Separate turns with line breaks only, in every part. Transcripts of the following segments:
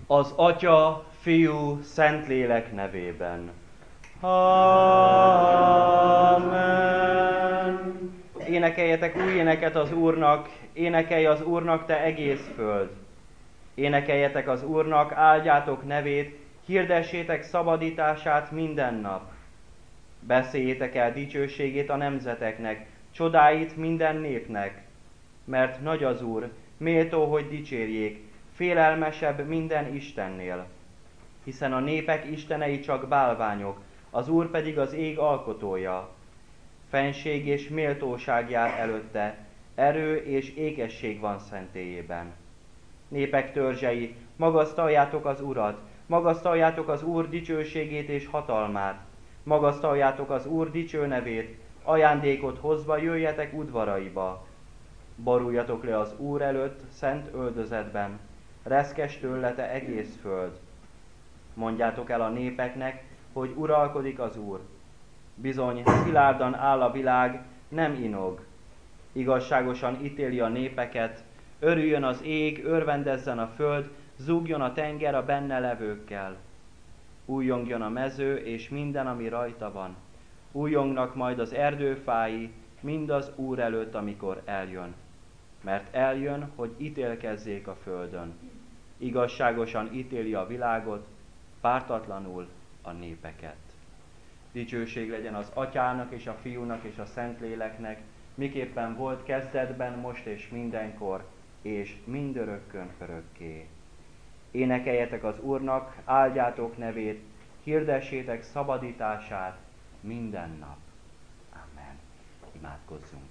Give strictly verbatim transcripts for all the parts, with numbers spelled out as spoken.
Az Atya, Fiú, Szentlélek nevében. Amen. Énekeljetek új éneket az Úrnak, énekelj az Úrnak, te egész föld. Énekeljetek az Úrnak, áldjátok nevét, hirdessétek szabadítását minden nap. Beszéljétek el dicsőségét a nemzeteknek, csodáit minden népnek. Mert nagy az Úr, méltó, hogy dicsérjék, félelmesebb minden istennél. Hiszen a népek istenei csak bálványok, az Úr pedig az ég alkotója. Fenség és méltóság jár előtte, erő és ékesség van szentélyében. Népek törzsei, magasztaljátok az Urat, magasztaljátok az Úr dicsőségét és hatalmát, magasztaljátok az Úr dicső nevét, ajándékot hozva jöjjetek udvaraiba. Boruljatok le az Úr előtt, szent öldözetben, reszkes tőle te egész föld. Mondjátok el a népeknek, hogy uralkodik az Úr. Bizony, szilárdan áll a világ, nem inog. Igazságosan ítéli a népeket, örüljön az ég, örvendezzen a föld, zúgjon a tenger a benne levőkkel. Újjongjon a mező és minden, ami rajta van. Újjongnak majd az erdőfái, mind az Úr előtt, amikor eljön. Mert eljön, hogy ítélkezzék a földön. Igazságosan ítéli a világot, pártatlanul a népeket. Dicsőség legyen az Atyának és a Fiúnak és a Szentléleknek, miképpen volt kezdetben, most és mindenkor, és mindörökkön örökké. Énekeljetek az Úrnak, áldjátok nevét, hirdessétek szabadítását minden nap. Amen. Imádkozzunk.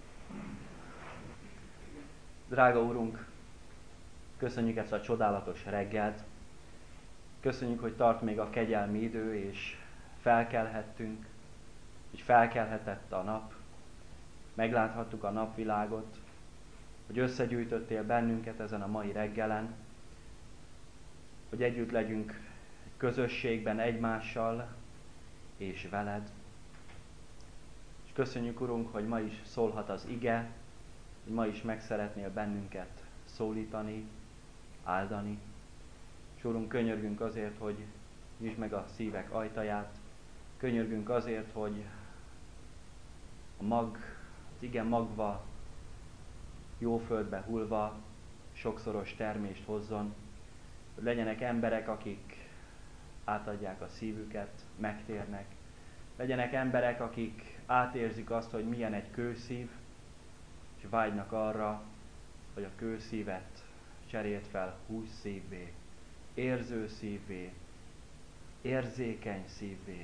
Drága Úrunk, köszönjük ezt a csodálatos reggelt, köszönjük, hogy tart még a kegyelmi idő, és felkelhettünk, hogy felkelhetett a nap, megláthattuk a napvilágot, hogy összegyűjtöttél bennünket ezen a mai reggelen, hogy együtt legyünk egy közösségben egymással és veled. És köszönjük, Urunk, hogy ma is szólhat az ige, hogy ma is meg szeretnél bennünket szólítani, áldani. És Urunk, könyörgünk azért, hogy nyisd meg a szívek ajtaját, könyörgünk azért, hogy a mag, az ige magva, jó földbe hullva sokszoros termést hozzon, hogy legyenek emberek, akik átadják a szívüket, megtérnek. Legyenek emberek, akik átérzik azt, hogy milyen egy kőszív, és vágynak arra, hogy a kőszívet cserélt fel hússzívvé, érző szívvé, érzékeny szívvé.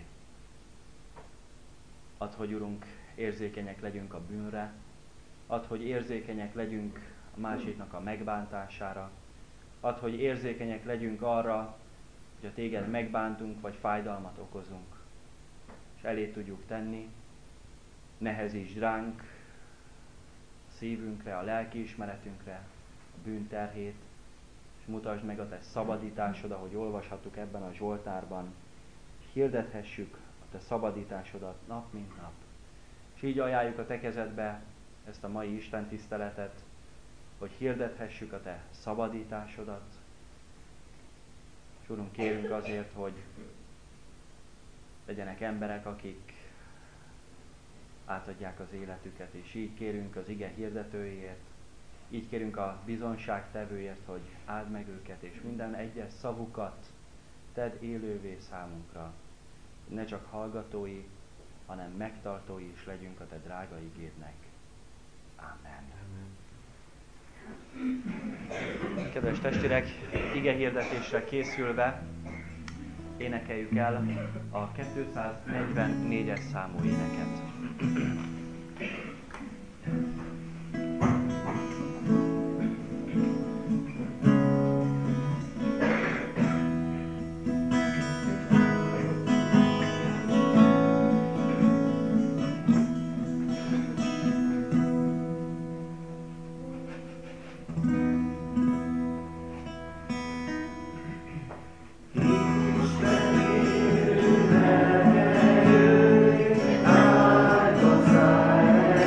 Add, hogy Urunk, érzékenyek legyünk a bűnre, add, hogy érzékenyek legyünk a másiknak a megbántására, add, hogy érzékenyek legyünk arra, hogy a téged megbántunk, vagy fájdalmat okozunk, és elé tudjuk tenni, nehezítsd ránk a szívünkre, a lelkiismeretünkre a bűnterhét, és mutasd meg a te szabadításod, ahogy olvashattuk ebben a Zsoltárban, és hirdethessük a te szabadításodat nap mint nap. És így ajánljuk a te kezedbe ezt a mai Isten tiszteletet, hogy hirdethessük a te szabadításodat. És Urunk, kérünk azért, hogy legyenek emberek, akik átadják az életüket, és így kérünk az ige hirdetőjéért, így kérünk a bizonságtevőért, hogy áld meg őket, és minden egyes szavukat tedd élővé számunkra. Ne csak hallgatói, hanem megtartói is legyünk a te drága igédnek. Amen. Kedves testvérek, ige hirdetésre készülve énekeljük el a kétszáznegyvennégyes számú éneket.
Isten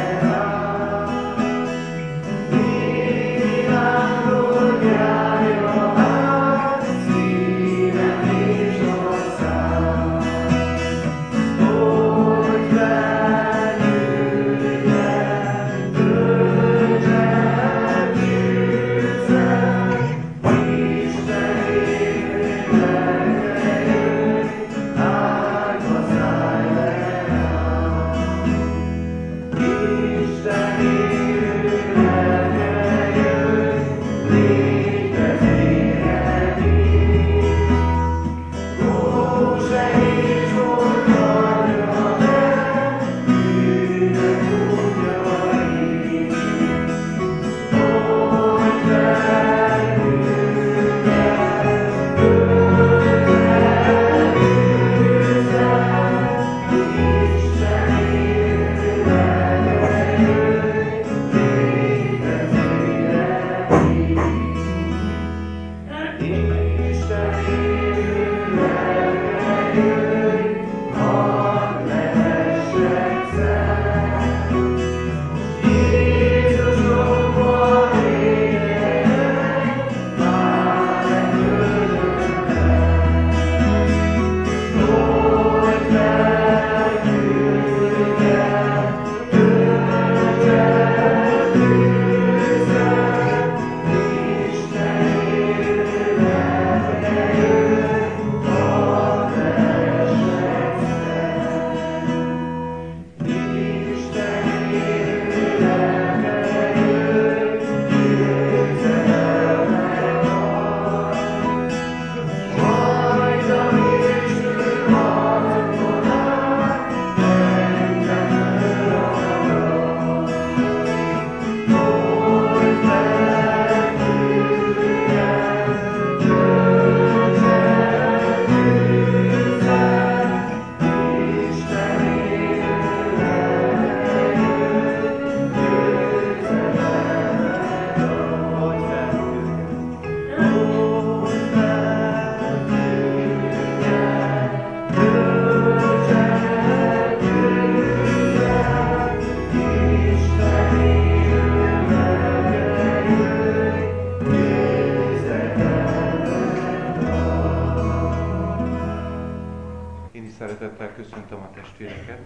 Szeretettel köszöntöm a testvéreket.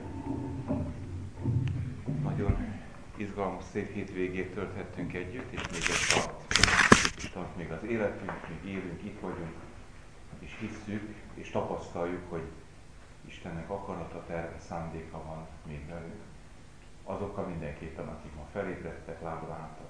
Nagyon izgalmas, szép hétvégét tölthettünk együtt, és még egy tart, és tart még az életünk, még élünk, itt vagyunk, és hisszük, és tapasztaljuk, hogy Istennek akarata, terve, szándéka van még velünk. Azokkal mindenképpen, akik ma felébredtek, lábra álltak,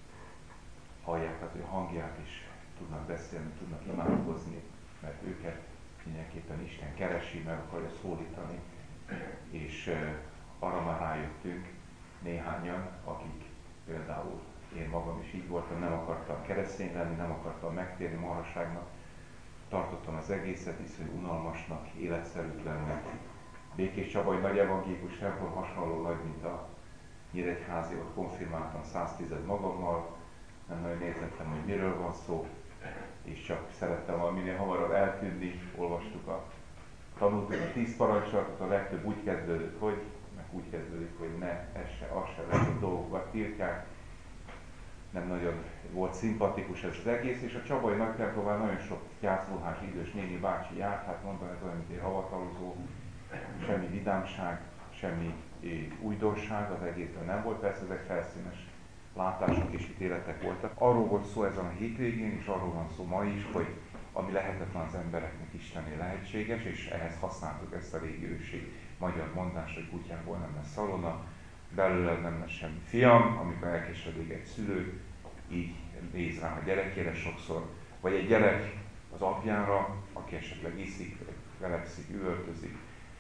hallják az ő hangját, és tudnak beszélni, tudnak imádkozni, mert őket mindenképpen Isten keresi, meg akarja szólítani, és uh, arra már rájöttünk néhányan, akik például én magam is így voltam, nem akartam keresztény lenni, nem akartam megtérni marhaságnak, tartottam az egészet iszonyú unalmasnak, életszerűtlennek. Békés Csabai nagy evangélikus templom hasonló nagy, mint a Nyíregyházi, ott konfirmáltam száztíz magammal, nem nagyon értettem, hogy miről van szó, és csak szerettem volna minél hamarabb eltűnni. Olvastuk a, tanultuk a tíz parancsolatot, a legtöbb úgy kezdődött, hogy, meg úgy kezdődik, hogy ne, ez se, az se, legjobb dolgokat tiltják. Nem nagyon volt szimpatikus ez az egész, és a Csabai nagy templomban nagyon sok gyászruhás idős néni bácsi járt, hát mondom, ez olyan, mint egy havatalozó, semmi vidámság, semmi újdonság az egészben nem volt, persze ezek felszínes látások és ítéletek voltak. Arról volt szó ezen a hétvégén, és arról van szó ma is, hogy ami lehetetlen az embereknek, Istenné lehetséges, és ehhez használtuk ezt a régi ősi magyar mondást, hogy kutyából nem lesz szalona, belőle nem lesz semmi fiam, amikor elkeseredik egy szülő, így néz rá a gyerekére sokszor, vagy egy gyerek az apjára, aki esetleg iszik, velekszik, üvöltözik.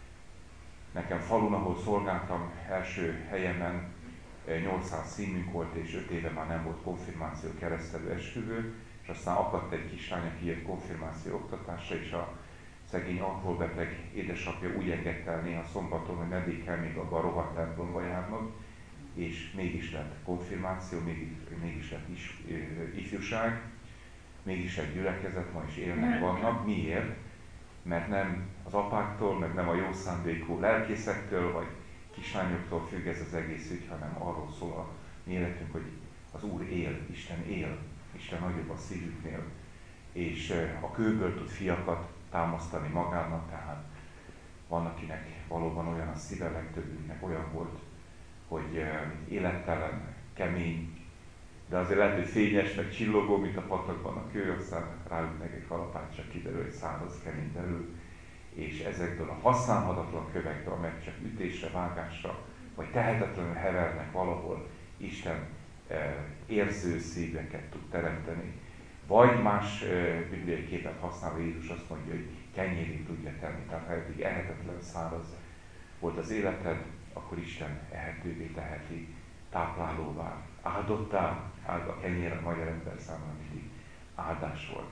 Nekem falun, ahol szolgáltam, első helyemen nyolcszáz színünk volt, és öt éve már nem volt konfirmáció, keresztelő, esküvő, és aztán akadt egy kislány, aki jött konfirmáció oktatásra, és a szegény alkoholbeteg édesapja úgy engedte el néha szombaton, hogy meddig kell még abban a rohadt templomba járnod, és mégis lett konfirmáció, mégis, mégis lett is, ö, ifjúság, mégis egy gyülekezet, ma is élnek, vannak. Miért? Mert nem az apáktól, meg nem a jó szándékú lelkészektől, vagy kislányoktól függ ez az egész ügy, hanem arról szól a mi életünk, hogy az Úr él, Isten él, Isten nagyobb a szívüknél, és a kőből tud fiakat támasztani magának, tehát van, akinek valóban olyan a szíve, legtöbbünknek olyan volt, hogy élettelen, kemény, de azért lehet, hogy fényes, meg csillogó, mint a patakban a kő, aztán ráütnek egy kalapát, csak kiderül, hogy száraz, kemény belül, és ezekből a használhatatlan kövekből, amelyek csak ütésre, vágásra, vagy tehetetlenül hevernek valahol, Isten eh, érző szíveket tud teremteni. Vagy más eh, bibliai képet használva Jézus azt mondja, hogy kenyérét tudja tenni. Tehát ha eddig ehetetlen, száraz volt az életed, akkor Isten ehetővé teheti, táplálóvá, áldottá, áld a kenyér a magyar ember számára mindig áldás volt.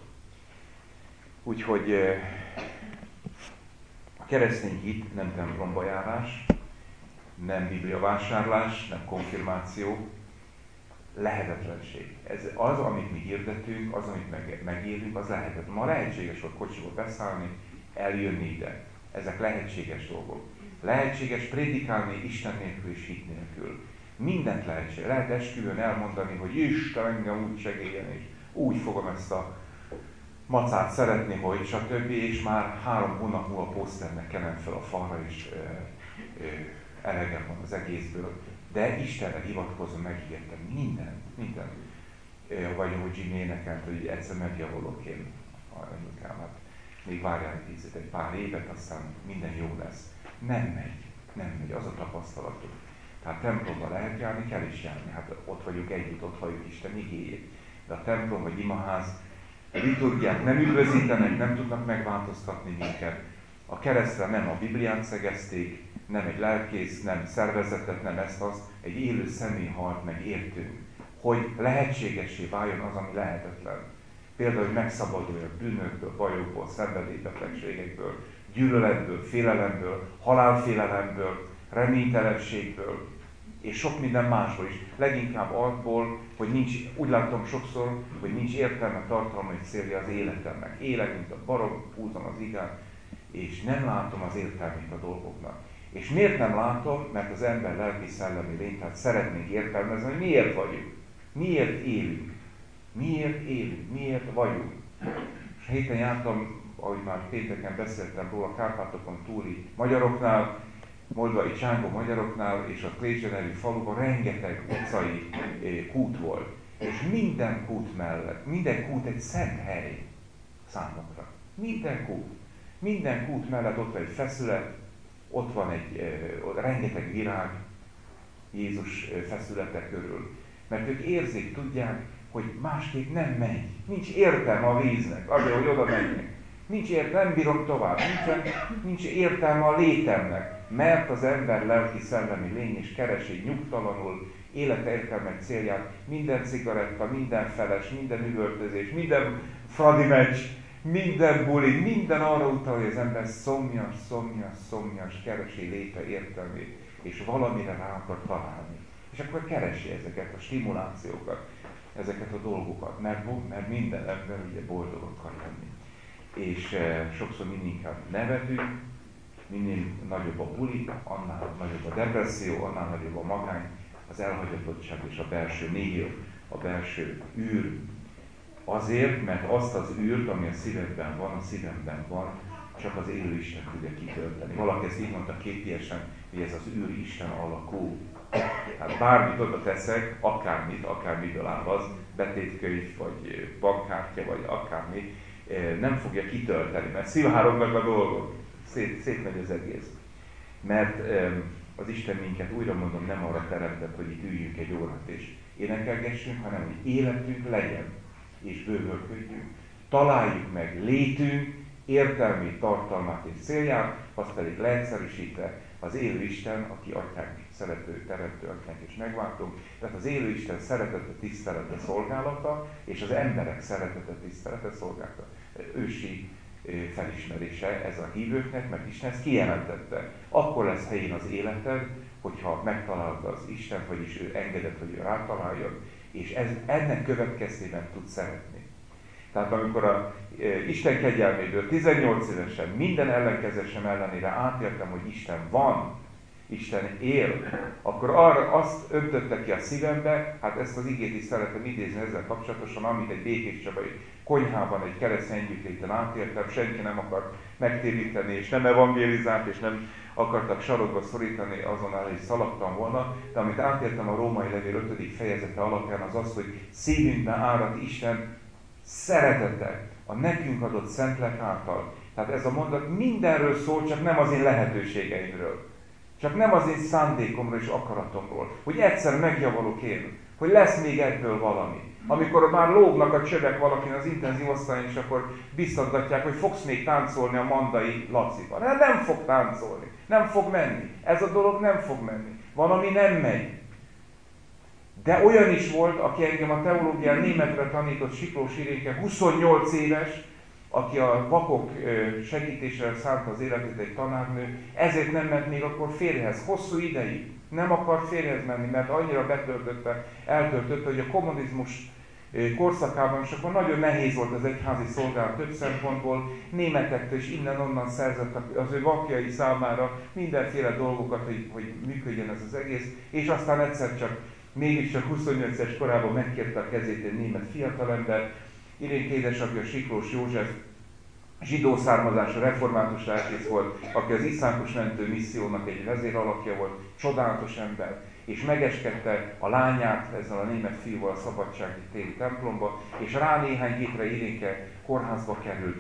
Úgyhogy eh, a keresztény hit nem templomba járás, nem bibliavásárlás, nem konfirmáció, lehetetlenség. Ez az, amit mi hirdetünk, az, amit meg, megélünk, az lehetetlen. Ma lehetséges volt kocsiból beszállni, eljönni ide. Ezek lehetséges dolgok. Lehetséges prédikálni Isten nélkül és hit nélkül. Mindent lehetséges. Lehet esküvőn elmondani, hogy Isten engem úgy segélyen, és úgy fogom ezt a macát szeretni, hogy stb. És már három hónap múlva poszternek kenem fel a falra, és ö, ö, elegem van az egészből. De Istenre hivatkozom, megígértem minden, minden. Ö, vagy ahogy Jimmy énekelt, hogy egyszer megjavulok én a anyukámat. Még várjál egy, egy pár évet, aztán minden jó lesz. Nem megy, nem megy, az a tapasztalatok. Tehát templomba lehet járni, kell is járni. Hát ott vagyunk együtt, ott halljuk Isten igéjét. De a templom vagy imaház, a liturgiák nem üdvözítenek, nem tudnak megváltoztatni minket. A keresztre nem a Bibliát szegezték, nem egy lelkész, nem szervezetet, nem ezt az, egy élő személy halt meg értünk, hogy lehetségessé váljon az, ami lehetetlen. Például, hogy megszabaduljak bűnökből, bajokból, szenvedélybetegségekből, gyűlöletből, félelemből, halálfélelemből, reménytelenségből, és sok minden másból is. Leginkább abból, hogy nincs, úgy látom sokszor, hogy nincs értelme, tartalma és célja az életemnek. Élek, mint a barom, húzom az igát, és nem látom az értelmét a dolgoknak. És miért nem látom? Mert az ember lelki szellemi lény, tehát szeretnénk értelmezni, hogy miért vagyunk, miért élünk, miért élünk, miért vagyunk. És héten jártam ahogy már pénteken beszéltem róla, Kárpátokon túli magyaroknál, moldvai csángó magyaroknál és a Klézse nevű faluban rengeteg utcai kút volt. És minden kút mellett, minden kút egy szent hely számokra. Minden kút. Minden kút mellett ott van egy feszület, ott van egy uh, rengeteg virág Jézus feszülete körül. Mert ők érzik, tudják, hogy másképp nem megy. Nincs értelme a víznek, azért, hogy oda menjek. Nincs értelme, nem bírom tovább. Nincs, nincs értelme a létemnek. Mert az ember lelki szellemi lény és keresi nyugtalanul élete értelmek célját. Minden cigaretta, minden feles, minden üvöltözés, minden fradi meccs, minden buli, minden arra utal, hogy az ember szomjas, szomjas, szomjas, keresi léte értelmét, és valamire rá akar találni. És akkor keresi ezeket a stimulációkat, ezeket a dolgokat, mert, mert minden ember ugye boldog akar lenni. És e, sokszor minél inkább nevetünk, minél nagyobb a buli, annál nagyobb a depresszió, annál nagyobb a magány, az elhagyatottság és a belső négyő, a belső űr. Azért, mert azt az űrt, ami a szívedben van, a szívemben van, csak az élő Isten tudja kitölteni. Valaki ezt így mondta képiesen, hogy ez az űr Isten alakú. Hát bármit oda teszek, akármit, akármiből áll az, betétkönyv, vagy bankkártya, vagy akármi, nem fogja kitölteni, mert szivárognak a dolgok. Szét, szétmegy az egész. Mert az Isten minket, újra mondom, nem arra teremtett, hogy itt üljünk egy órát és énekelgessünk, hanem hogy életünk legyen, és bővölködjünk. Találjuk meg létünk, értelmét, tartalmát és célját, azt pedig leegyszerűsítve az élő Isten, aki atyánk, szerető, teremtő atyánk és megváltunk. Tehát az élő Isten szeretete, tisztelete, szolgálata, és az emberek szeretete, tisztelete, szolgálata. Ősi felismerése ez a hívőknek, mert Isten ezt kijelentette. Akkor lesz helyén az életed, hogyha megtalálod az Isten, vagyis ő engedett, hogy ő rátaláljon, és ez, ennek következtében tud szeretni. Tehát amikor a e, Isten kegyelméből tizennyolc évesen minden ellenkezésem ellenére átértem, hogy Isten van, Isten él, akkor arra azt öntötte ki a szívembe, hát ezt az igét is szeretem idézni ezzel kapcsolatosan, amit egy Békés Csabai konyhában, egy keresztény együttléten átértem, senki nem akart megtéríteni, és nem evangélizált, és nem akartak sarokba szorítani, azonnal is szaladtam volna, de amit átértem a Római Levél ötödik fejezete alapján, az az, hogy szívünkben árad Isten szeretete a nekünk adott szentlélek által. Tehát ez a mondat mindenről szól, csak nem az én lehetőségeimről. Csak nem az én szándékomról és akaratomról, hogy egyszer megjavalok én, hogy lesz még ebből valami. Amikor már lógnak a csövek valakin az intenzív osztályon, és akkor biztatgatják, hogy fogsz még táncolni a Mandai Laciban. Nem, nem fog táncolni, nem fog menni. Ez a dolog nem fog menni. Van, ami nem megy. De olyan is volt, aki engem a teológián németre tanított, Siklós Irénke, huszonnyolc éves, aki a vakok segítésére szánta az életét, egy tanárnő, ezért nem ment még akkor férjhez. Hosszú ideig nem akart férjhez menni, mert annyira betöltötte, eltöltötte, hogy a kommunizmus korszakában, és akkor nagyon nehéz volt az egyházi szolgálat több szempontból, németektől és innen-onnan szerzett az ő vakjai számára mindenféle dolgokat, hogy, hogy működjön ez az egész, és aztán egyszer csak, mégiscsak huszonnyolc éves korában megkérte a kezét egy német fiatalember, Irénke édesapja Siklós József, zsidó származású református lelkész volt, aki az iszlámos mentő missziónak egy vezéralakja volt, csodálatos ember, és megeskedte a lányát ezzel a német fiúval a szabadsági téri templomba, és rá néhány hétre Irénke kórházba került,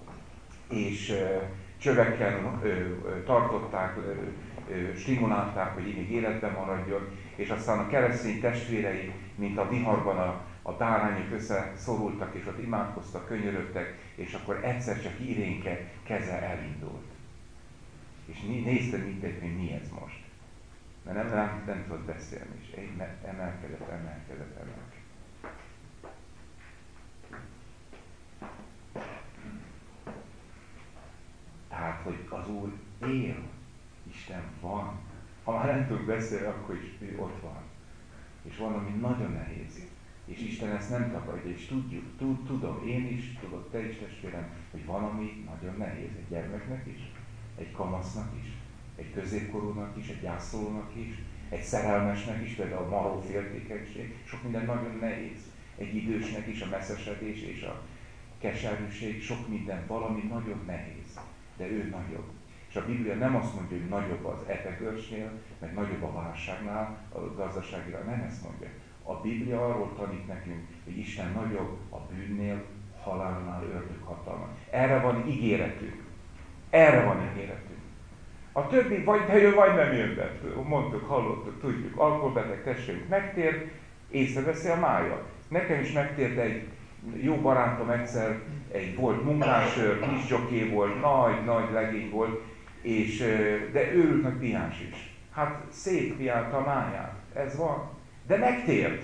és csövekkel tartották, stimulálták, hogy így életben maradjon, és aztán a keresztény testvérei, mint a viharban a, a bárányok összeszorultak, és ott imádkoztak, könyörögtek, és akkor egyszer csak Irénke keze elindult. És nézte mindegy, hogy mi ez most. Mert nem, nem, nem tudott beszélni, és emelkedett, emelkedett, emelkedett. Tehát, hogy az Úr él, Isten van. Ha már nem tudunk beszélni, akkor is ő ott van. És van, ami nagyon nehéz. És Isten ezt nem tagadja, és tudjuk, tud, tudom, én is, tudod, te is, testvérem, hogy van, ami nagyon nehéz. Egy gyermeknek is, egy kamasznak is, egy középkorúnak is, egy gyászolónak is, egy szerelmesnek is, például a maró féltékenység, sok minden nagyon nehéz. Egy idősnek is a messzesedés és a, keserűség, sok minden, valami nagyon nehéz, de ő nagyobb. És a Biblia nem azt mondja, hogy nagyobb az epegörsnél, meg nagyobb a válságnál, a gazdaságira, nem ezt mondja. A Biblia arról tanít nekünk, hogy Isten nagyobb a bűnnél, halálnál, ördög hatalma. Erre van ígéretünk. Erre van ígéretünk. A többi vagy bejön, vagy nem jön be. Mondtuk, hallottuk, tudjuk. Alkoholbeteg testvérünk megtér, észreveszi a mája. Nekem is megtért egy jó barátom egyszer, egy volt munkásőr, kis dzsoké volt, nagy-nagy legény volt, és, de őrült nagy piháns is. Hát szétpiálta a máját. Ez van. De megtért.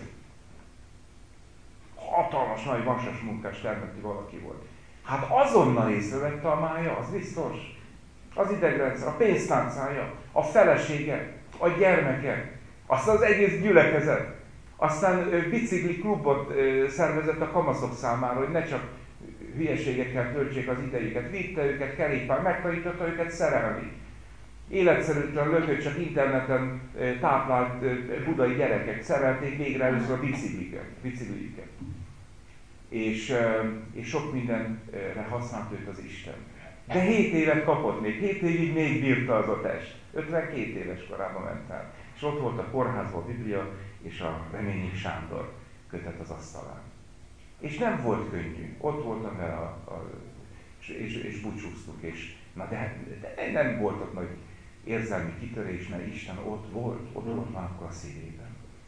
Hatalmas nagy vasas munkás termeti valaki volt. Hát azonnal észrevette a mája, az biztos. Az idegrendszer, a pénztárcája, a felesége, a gyermekek, aztán az egész gyülekezet. Aztán bicikli klubot szervezett a kamaszok számára, hogy ne csak hülyeségekkel töltsék az idejüket. Vitte őket kerékpár, megtanította őket szerelni. Életszerűtlen lökött, csak interneten táplált budai gyerekek szerelték végre először a bicikliket. bicikliket. És, és sok mindenre használt őt az Isten. De hét évet kapott még, hét évig még bírta az a test. ötvenkét éves korában ment el. És ott volt a kórházban a Biblia és a Reményi Sándor kötet az asztalán. És nem volt könnyű. Ott voltam vele, a, a, és, és, és búcsúztuk. És, na de, de nem volt ott nagy érzelmi kitörés, mert Isten ott volt, ott volt már akkor a szívében.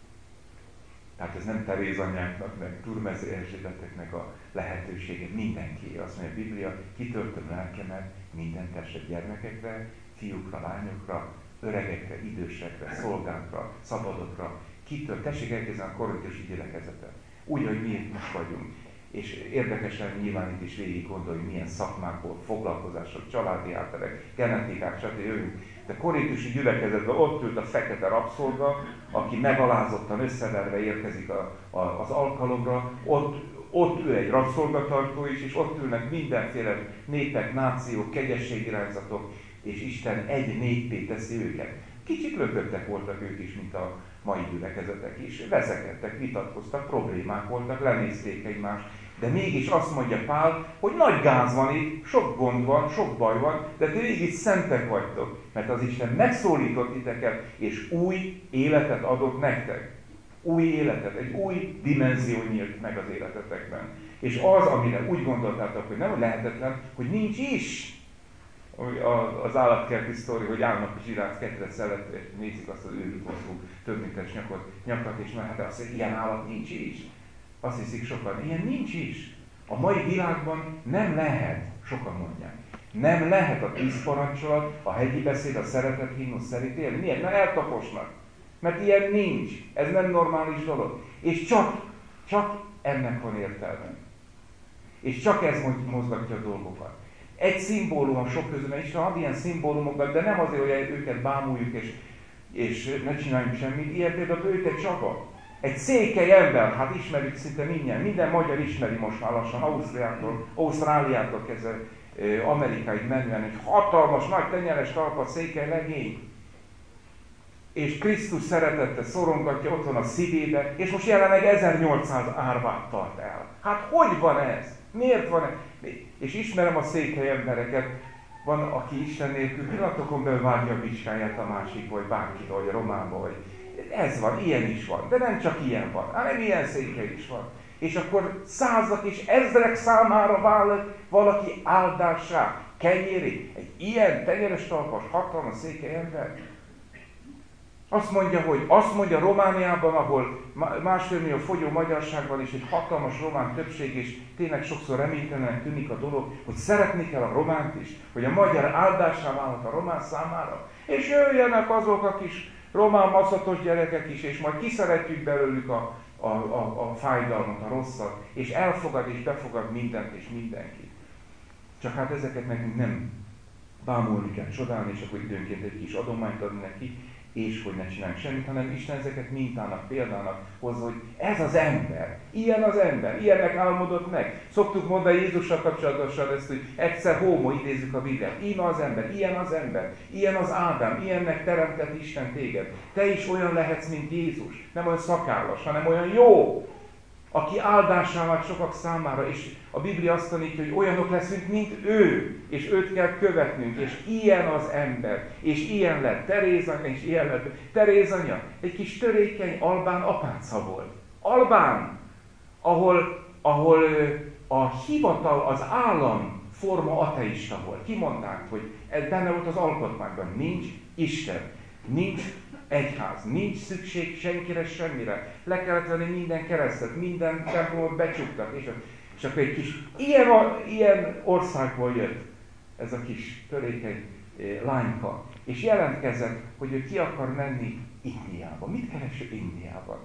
Tehát ez nem Teréz anyánknak, meg Turmez Erzsébeteknek a lehetősége, mindenki. Azt mondja a Biblia, kitöltöm lelkemet minden testet gyermekekre, fiúkra, lányokra, öregekre, idősekre, szolgákra, szabadokra. Kitölt, tessék elkezdeni a korintusi gyülekezetet. Úgy, hogy mi itt most vagyunk. És érdekesen nyilván itt is végig gondolni, milyen szakmákból, foglalkozások, családi hátterek, genetikák, stb. Jövünk. De korintusi gyülekezetben ott ült a fekete rabszolga, aki megalázottan összeverve érkezik a, a, az alkalomra, ott, ott ül egy rabszolgatartó is, és ott ülnek mindenféle népek, nációk, kegyességirányzatok, és Isten egy néppé teszi őket. Kicsit lököttek voltak ők is, mint a mai gyülekezetek is. Veszekedtek, vitatkoztak, problémák voltak, lenézték egymást. De mégis azt mondja Pál, hogy nagy gáz van itt, sok gond van, sok baj van, de ti végig szentek vagytok, mert az Isten megszólított titeket, és új életet adott nektek. Új életet, egy új dimenzió nyílt meg az életetekben. És az, amire úgy gondoltátok, hogy nem lehetetlen, hogy nincs is. Az állatkerti sztori, hogy állnak a zsiráf ketre szelet, és nézik azt az őrült hosszú, több méteres nyakot, nyakat, és már hát azt mondja, ilyen állat nincs is. Azt hiszik sokan, ilyen nincs is. A mai világban nem lehet, sokan mondják, nem lehet a tíz parancsolat, a hegyi beszéd, a szeretet himnusz szerint élni. Miért? Mert eltaposnak. Mert ilyen nincs. Ez nem normális dolog. És csak, csak ennek van értelme. És csak ez mozgatja a dolgokat. Egy szimbólum a sok közül, mert Isten ad ilyen szimbólumokat, de nem azért, hogy őket bámuljuk és, és ne csináljunk semmit. Ilyen például Böjte Csaba. Egy székely ember, hát ismerjük szinte mindjárt, minden magyar ismeri most már lassan, Ausztriától, Ausztráliától kezdve Amerikáig menően, egy hatalmas, nagy tenyeres talpa, székely legény. És Krisztus szeretette szorongatja, ott van a szívébe, és most jelenleg ezernyolcszáz árvát tart el. Hát hogy van ez? Miért van ez? És ismerem a székely embereket, van, aki Isten nélkül pillanatokon belül vágja a bicskáját a másik, vagy bárki, vagy a románba, vagy ez van, ilyen is van, de nem csak ilyen van, hanem ilyen székely is van. És akkor százak és ezrek számára vállal valaki áldássá, kenyéré, egy ilyen tenyeres talpas, hatalmas székely ember. Azt mondja, hogy azt mondja Romániában, ahol másfél millió fogyó magyarságban is egy hatalmas román többség, és tényleg sokszor reménytelenek tűnik a dolog, hogy szeretni kell a románt is, hogy a magyar áldássá válhat a román számára, és jöjjenek azok a kis román maszatos gyerekek is, és majd kiszeretjük belőlük a, a, a, a fájdalmat, a rosszat, és elfogad és befogad mindent és mindenkit. Csak hát ezeket nekünk nem bámulni kell, csodálni, és akkor időnként egy kis adományt adni neki, és hogy ne csináljunk semmit, hanem Isten ezeket mintának, példának hozza, hogy ez az ember, ilyen az ember, ilyennek álmodott meg. Szoktuk mondani Jézussal kapcsolatosan ezt, hogy egyszer homo, idézzük a Bibliát. Íme az ember, ilyen az ember, ilyen az Ádám, ilyennek teremtett Isten téged. Te is olyan lehetsz, mint Jézus. Nem olyan szakállas, hanem olyan jó. aki áldásá vált sokak számára, és a Biblia azt tanítja, hogy olyanok leszünk, mint ő, és őt kell követnünk, és ilyen az ember, és ilyen lett Teréz anya, és ilyen lett Teréz anya. Egy kis törékeny albán apáca volt. Albán, ahol, ahol a hivatal, az állam forma ateista volt. Kimondták, hogy ez benne volt az alkotmányban, nincs Isten, nincs egyház, nincs szükség senkire, semmire. Le kellett venni minden keresztet, minden templomot becsuktak, és, és akkor egy kis, ilyen, ilyen országból jött ez a kis törékeny lányka, és jelentkezett, hogy ő ki akar menni Indiába. Mit keres ő Indiában?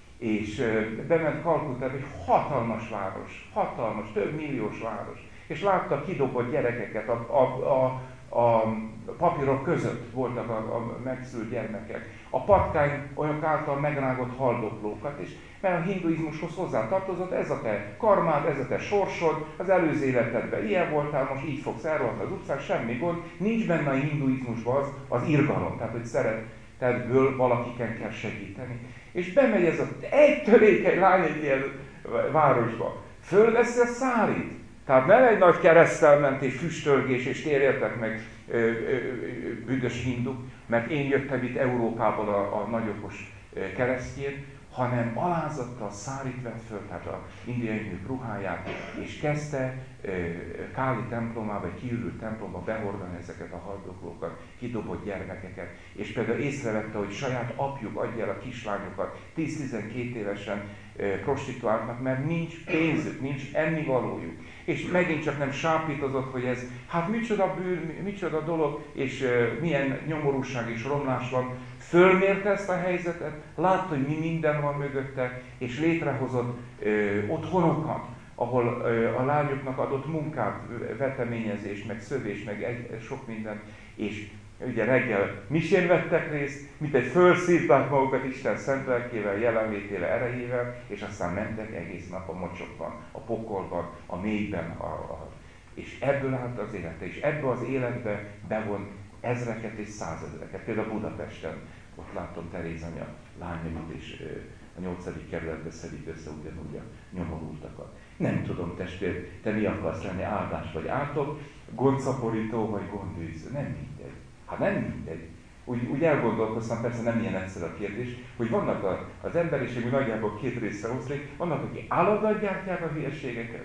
És bement Kalkutába, egy hatalmas város, hatalmas, több milliós város, és látta kidobott gyerekeket, a, a, a, a papírok között voltak a, a megszült gyermekek. A patkány olyanok által megrágott haldoklókat, és mert a hinduizmushoz hozzátartozott, ez a te karmád, ez a te sorsod, az előző életedben ilyen voltál, most így fogsz elrohanni az utcán, semmi gond, nincs benne a hinduizmusban az, az irgalom, tehát hogy szeretetből valakiken kell segíteni. És bemegy ez a egy törékeny lány egy ilyen városba, fölveszi a szárit. Tehát nem egy nagy kereszttel ment és füstölgés, és térjetek meg ö, ö, ö, büdös hinduk, mert én jöttem itt Európából a, a nagyokos keresztjén, hanem alázattal szárit vett föl, tehát az indiai nők ruháját, és kezdte ö, Káli templomába, vagy kiürült templomba behordani ezeket a haldoklókat, kidobott gyermekeket, és például észrevette, hogy saját apjuk adja el a kislányokat tíz-tizenkét évesen ö, prostituáltnak, mert nincs pénzük, nincs ennivalójuk. És megint csak nem sápítozott, hogy ez, hát micsoda bűn, micsoda dolog, és uh, milyen nyomorúság és romlás van. Fölmérte ezt a helyzetet, látta, hogy mi minden van mögötte, és létrehozott uh, otthonokat, ahol uh, a lányoknak adott munkát, veteményezést, meg szövést, meg egy, sok minden. És ugye reggel misén vettek részt, mint egy fölszívták magukat Isten szent lelkével, jelenlétével, erejével, és aztán mentek egész nap a mocsokban, a pokolban, a mélyben, a, a, és ebből állt az élete, és ebből az életbe bevon ezreket és százezreket. Például Budapesten, ott láttam Teréz anya lányait, és a nyolcadik kerületbe szedik össze ugyanúgy a nyomorultakat. Nem tudom, testvér, te mi akarsz lenni, áldás vagy átok, gondszaporító vagy gondűző, nem mindegy. Hát nem mindegy. Úgy, úgy elgondolkoztam, persze nem ilyen egyszerű a kérdés, hogy vannak a, az emberiség, hogy nagyjából két részre oszlik, vannak, akik állandóan gyártják a hülyeségeket,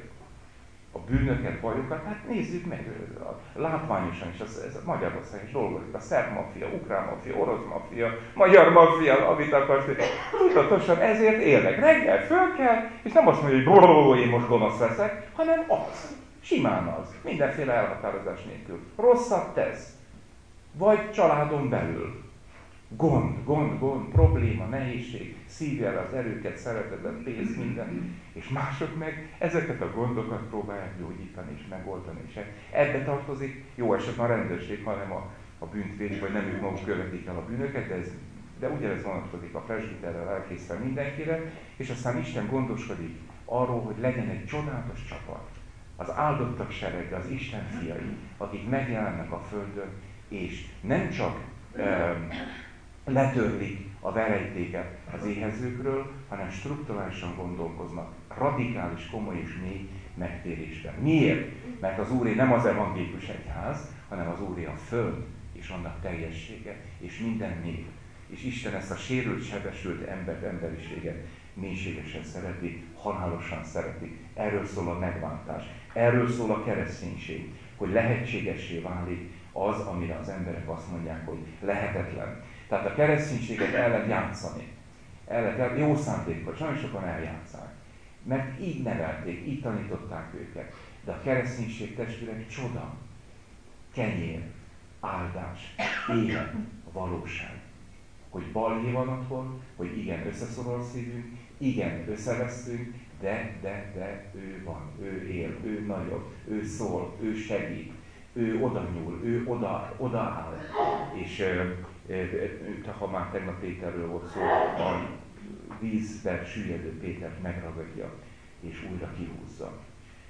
a bűnöket, bajokat, hát nézzük meg, látványosan is, ez, ez Magyarországon is dolgozik, a szerb maffia, ukrán maffia, orosz maffia, magyar maffia, amit akarsz, tudatosan ezért élnek. Reggel föl kell, és nem azt mondja, hogy brrrr, én most gonosz leszek, hanem az, simán az, mindenféle elhatározás nélkül. Rosszat tesz. Vagy családon belül. Gond, gond, gond, probléma, nehézség, szívja el az erőket, szeretetet, pénz, minden. És mások meg ezeket a gondokat próbálják gyógyítani és megoldani. És ebbe tartozik, jó esetben a rendőrség, hanem a, a bűnt védik, vagy nem ők maguk követik el a bűnöket, de, ez, de ugyanez vonatkozik a presbiterre, lelkészre, mindenkire. És aztán Isten gondoskodik arról, hogy legyen egy csodálatos csapat. Az áldottak serege, az Isten fiai, akik megjelennek a földön, és nem csak um, letörlik a verejtéket az éhezőkről, hanem strukturálisan gondolkoznak, radikális, komoly és mély megtérésben. Miért? Mert az Úré nem az evangélikus egyház, hanem az Úré a föld és annak teljessége, és minden nép. És Isten ezt a sérült, sebesült embert, emberiséget mélységesen szereti, halálosan szereti. Erről szól a megváltás, erről szól a kereszténység, hogy lehetségessé válik az, amire az emberek azt mondják, hogy lehetetlen. Tehát a kereszténységet el lehet játszani. El lehet, jó szándékkal, nagyon sokan eljátszák. Mert így nevelték, így tanították őket. De a kereszténység, testvérek, csoda, kenyér, áldás, élet, valóság. Hogy balhé van otthon, hogy igen, összeszorol szívünk, igen, összevesztünk, de, de, de ő van, ő él, ő nagyobb, ő szól, ő segít, ő oda nyúl, ő oda, oda áll. És e, ha már tegnap Péterről volt szó, a vízben süllyedő Pétert megragadja, és újra kihúzza.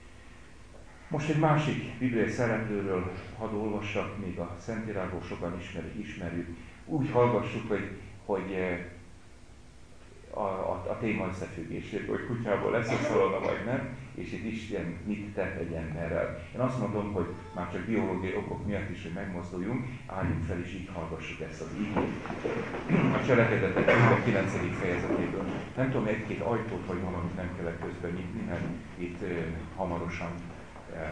Most egy másik bibliai szereplőről hadd olvassak, még a Szentírásból sokan ismerik, ismerjük. Úgy hallgassuk, hogy, hogy a, a, a téma összefüggését, hogy kutyából lesz a szalona vagy nem, és itt Isten mit tett egy emberrel. Én azt mondom, hogy már csak biológiai okok miatt is, hogy megmozduljunk, álljunk fel és így hallgassuk ezt az igét. A Cselekedetek kilencedik fejezetéből. Nem tudom, egy-két ajtót vagy valamit nem kellett közben nyitni, mert itt eh, hamarosan eh,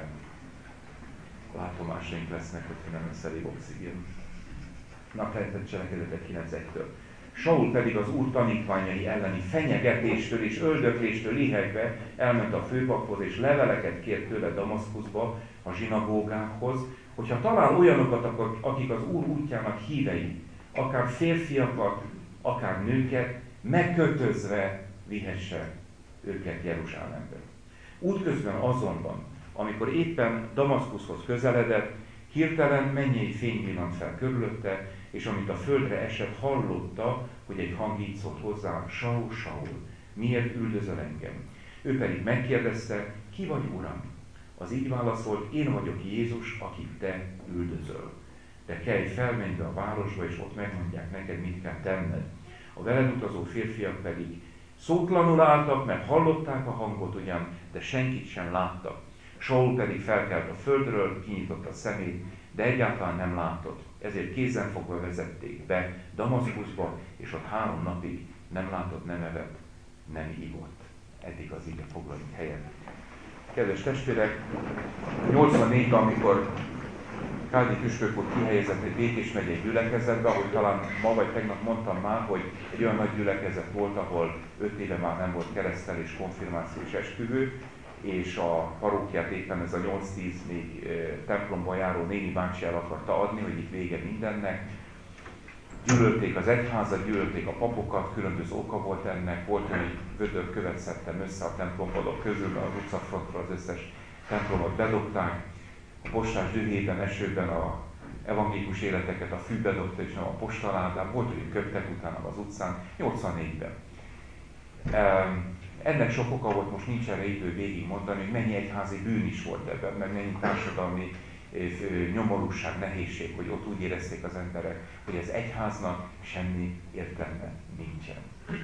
látomásaink lesznek, hogyha nem lesz elég oxigén. Napjelenetet Cselekedetek kilenc egytől. Saul pedig az Úr tanítványai elleni fenyegetéstől és öldökléstől lihegve elment a főpaphoz, és leveleket kért tőle Damaszkuszba, a zsinagógákhoz, hogyha talál olyanokat, akik az Úr útjának hívei, akár férfiakat, akár nőket, megkötözve vihesse őket Jeruzsálembe. Útközben azonban, amikor éppen Damaszkuszhoz közeledett, hirtelen mennyei fény villant fel körülötte, és amit a földre esett, hallotta, hogy egy hang így szólt hozzá: Saul, Saul, miért üldözöl engem? Ő pedig megkérdezte: ki vagy, Uram? Az így válaszolt: én vagyok Jézus, akit te üldözöl. De kelj, felmenj be a városba, és ott megmondják neked, mit kell tenned. A veled utazó férfiak pedig szótlanul álltak, mert hallották a hangot ugyan, de senkit sem láttak. Saul pedig felkelt a földről, kinyitotta a szemét, de egyáltalán nem látott. Ezért kézenfogva vezették be Damaszkuszba, és ott három napig nem látott, nem evett, nem ivott. Eddig az ige, foglaljunk helyet. Kedves testvérek, nyolcvannégyben, amikor Káldi püspök úr kihelyezett egy Békés megyei gyülekezetbe, ahogy talán ma vagy tegnap mondtam már, hogy egy olyan nagy gyülekezet volt, ahol öt éve már nem volt keresztelés, konfirmáció és esküvő, és a parókiát éppen ez a nyolc-tíz még templomba járó néni bácsi el akarta adni, hogy itt vége mindennek. Gyűlölték az egyházat, gyűlölték a papokat, különböző oka volt ennek. Volt, hogy vödör követ szedtem össze a templompadok közül, mert az utcafrontról az összes templomot bedobták. A postás dühében, esőben a evangélikus életeket a fűbe dobta, és nem a postaládán. Volt, hogy köptek utána az utcán, nyolcvannégyben. Ennek sok oka volt, most nincs erre idő végig mondani, hogy mennyi egyházi bűn is volt ebben, meg mennyi társadalmi nyomorúság, nehézség, hogy ott úgy érezték az emberek, hogy az egyháznak semmi értelme nincsen.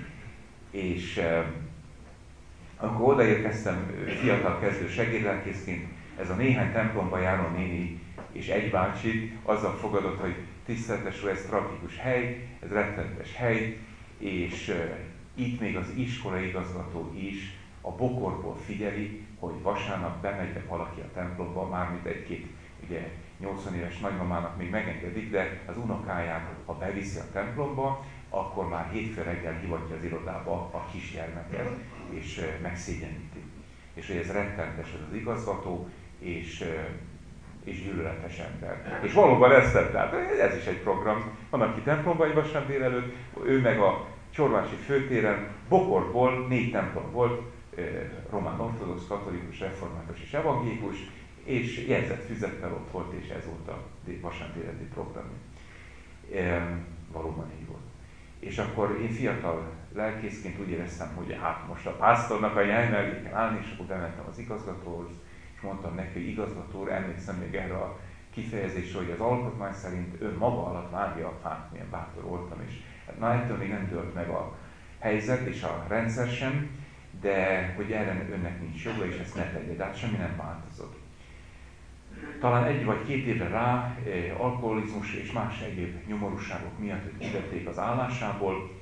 És eh, amikor odaérkeztem fiatal kezdő segédlelkészként, ez a néhány templomba járó néni és egy bácsi azzal fogadott, hogy tiszteletes úr, ez tragikus hely, ez rettenetes hely, és eh, itt még az iskolai igazgató is a bokorból figyeli, hogy vasárnap bemegy valaki a templomba, mármint egy-két ugye nyolcvan éves nagymamának még megengedik, de az unokáját, ha beviszi a templomba, akkor már hétfő reggel hivatja az irodába a kisgyermeket, és megszégyeníti. És hogy ez rettenetes ez az igazgató, és, és gyűlöletes ember. És valóban ezt tett, tehát ez is egy program. Van, aki templomba egy vasárnap délelőtt, ő meg a Csorvási főtéren, bokorból négy templom volt, román ortodox, katolikus, református és evangélikus, és jegyzett füzettel ott volt, és ez volt a vasárnap délelőtti program. E, valóban így volt. És akkor én fiatal lelkészként úgy éreztem, hogy hát most a pásztornak a nyelv mellé kell állni, és akkor bementem az igazgatóhoz, és mondtam neki, hogy igazgató, emlékszem még erre a kifejezésre, hogy az alkotmány szerint ön maga alatt vágja a fát, milyen bátor voltam, és hát na ettől még nem dőlt meg a helyzet és a rendszer sem, de hogy erre önnek nincs joga, és ezt ne tegye, de hát semmi nem változott. Talán egy vagy két évre rá eh, alkoholizmus és más egyéb nyomorúságok miatt őt kivették az állásából,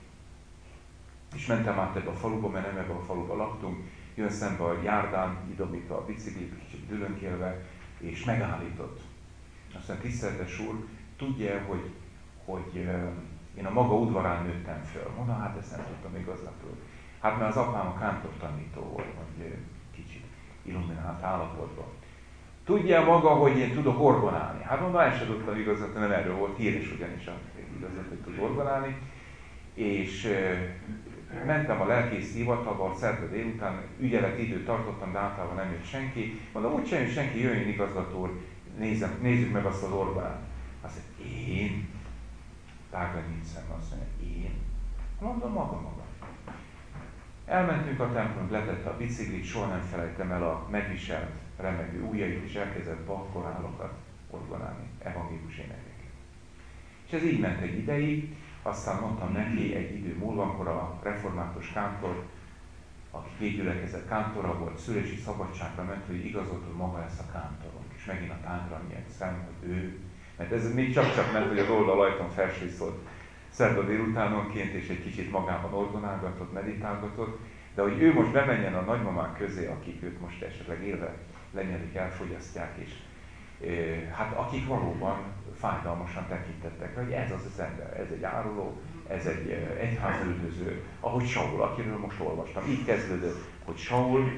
és mentem át ebbe a faluba, mert nem ebbe a faluba laktunk, jön szembe a járdán, idomítva a biciklit, kicsit dülönkélve, és megállított. Aztán tiszteletes úr, tudja, hogy, hogy eh, én a maga udvarán nőttem föl. Mondom, hát ezt nem tudtam igazgatól. Hát mert az apám a kántortanító volt, hogy eh, kicsit illuminált állapotban. Tudja maga, hogy én tudok orgonálni. Hát mondom, el sem tudtam igazgatni, nem erről volt híres ugyanis a igazat, hogy tud orgonálni. És e, mentem a lelkész hivatalba, szerda délután, ügyeleti időt tartottam, de általában nem jött senki. Mondom, úgy sem jön senki, jöjjön igazgató, nézzem, nézzük meg azt az orgonát. Azt mondja, én? Tágra nyílt szemben, azt mondja, én? Mondom, maga maga. Elmentünk a templomba, letette a biciklit, soha nem felejtem el a megviselt remegő ujjait, és elkezdett balkorálokat orgonálni, evangélikus énekeket. És ez így ment egy ideig, aztán mondtam neki egy idő múlva, amikor a református kántor, aki két gyülekezet kántora volt, szülési szabadságra ment, hogy igazolt, hogy maga lesz a kántorunk. És megint a tágra milyen szem, hogy ő, mert ez még csak-csak ment, hogy az oldalajton felsőszolt szerda délutánonként, és egy kicsit magában orgonálgatott, meditálgatott, de hogy ő most bemenjen a nagymamák közé, akik őt most esetleg élve lenyelik, elfogyasztják, és e, hát akik valóban fájdalmasan tekintettek, hogy ez az az ember, ez egy áruló, ez egy egyházüldöző, ahogy Saul, akiről most olvastam. Így kezdődött, hogy Saul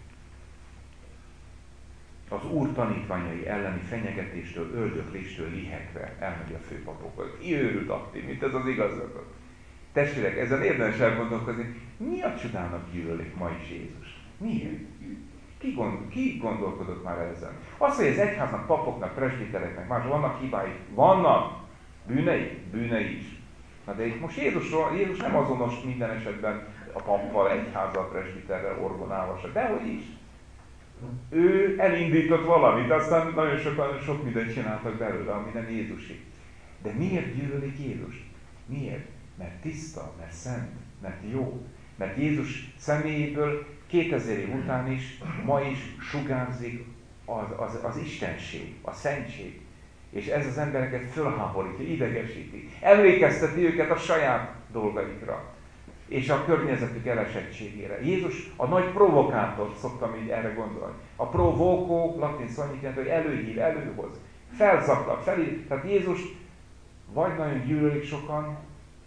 az Úr tanítványai elleni fenyegetéstől, öldökléstől lihegve elmegy a főpapokhoz. Őrült aktív, mint ez az igazgató. Testvérek, ezen érdemes elgondolkozni, mi a csodának gyűlölik ma is Jézus? Miért? Ki, gond, ki gondolkodott már ezen? Az, hogy az egyháznak, papoknak, presbitereknek, más vannak hibái, vannak bűnei, bűnei is. Na de itt most Jézusról, Jézus nem azonos minden esetben a pappal, egyházzal, presbiterrel, orgonával, dehogy is. Ő elindított valamit, aztán nagyon sokan sok mindent csináltak belőle, ami nem Jézusi. De miért gyűlölik Jézust? Miért? Mert tiszta, mert szent, mert jó. Mert Jézus személyéből kétezer év után is, ma is sugárzik az, az, az istenség, a szentség. És ez az embereket fölháborítja, idegesíti. Emlékezteti őket a saját dolgaikra. És a környezetük elesettségére. Jézus a nagy provokátor, szoktam így erre gondolni. A provókó, latin szó annyit jelent, hogy előhív, előhoz. Felzaklat, felhív. Tehát Jézus vagy nagyon gyűlölik sokan,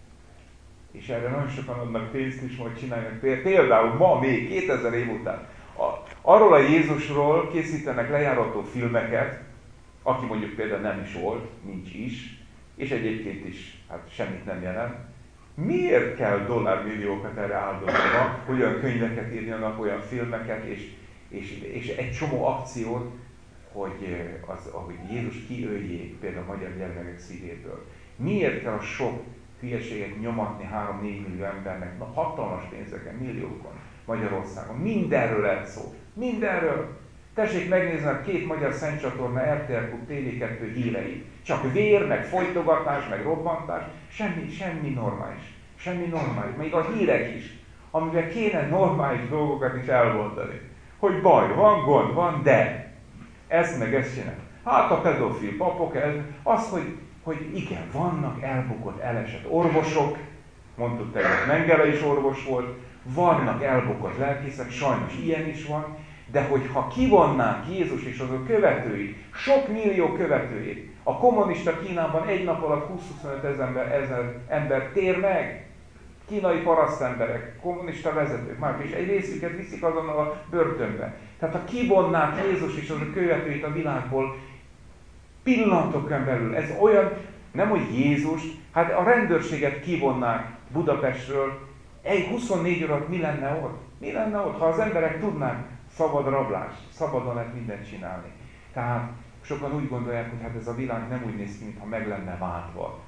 és erre nagyon sokan adnak pénzt is, majd csinálják. Például ma még, kétezer év után, a, arról a Jézusról készítenek lejárató filmeket, aki mondjuk például nem is volt, nincs is, és egyébként is hát semmit nem jelent. Miért kell dollármilliókat erre áldozva, olyan könyveket írjanak, olyan filmeket, és, és, és egy csomó akciót, hogy, az, ahogy Jézus kiöljék például a magyar gyermekek szívéből. Miért kell a sok hülyeséget nyomatni három-négy millió embernek, na, hatalmas pénzeken, milliókon Magyarországon. Mindenről lehet szó. Mindenről. Tessék megnézni a két magyar szentcsatorna er té el té vé kettő hírei. Csak vér, meg folytogatás, meg robbantás. Semmi, semmi normális. Semmi normális. Még a hírek is, amivel kéne normális dolgokat is elmondani. Hogy baj, van gond, van, de. Ezt meg ezt csinál. Hát a pedofil papok, ez, az, hogy, hogy igen, vannak elbukott, elesett orvosok, mondtuk tegnap, Mengele is orvos volt, vannak elbukott lelkészek, sajnos ilyen is van, de hogyha kivonnánk Jézus és az ő követőit, sok millió követőit, a kommunista Kínában egy nap alatt húsz-huszonöt ezer, ezer ember tér meg, kínai parasztemberek, kommunista vezetők, már és egy részüket viszik azonnal a börtönbe. Tehát ha kivonnánk Jézus és az ő követőit a világból, pillanatokon belül, ez olyan, nem hogy Jézus, hát a rendőrséget kivonnák Budapestről, egy huszonnégy óra mi lenne ott? Mi lenne ott, ha az emberek tudnák szabad rablás, szabadon lehet mindent csinálni. Tehát sokan úgy gondolják, hogy hát ez a világ nem úgy néz ki, mintha meg lenne váltva,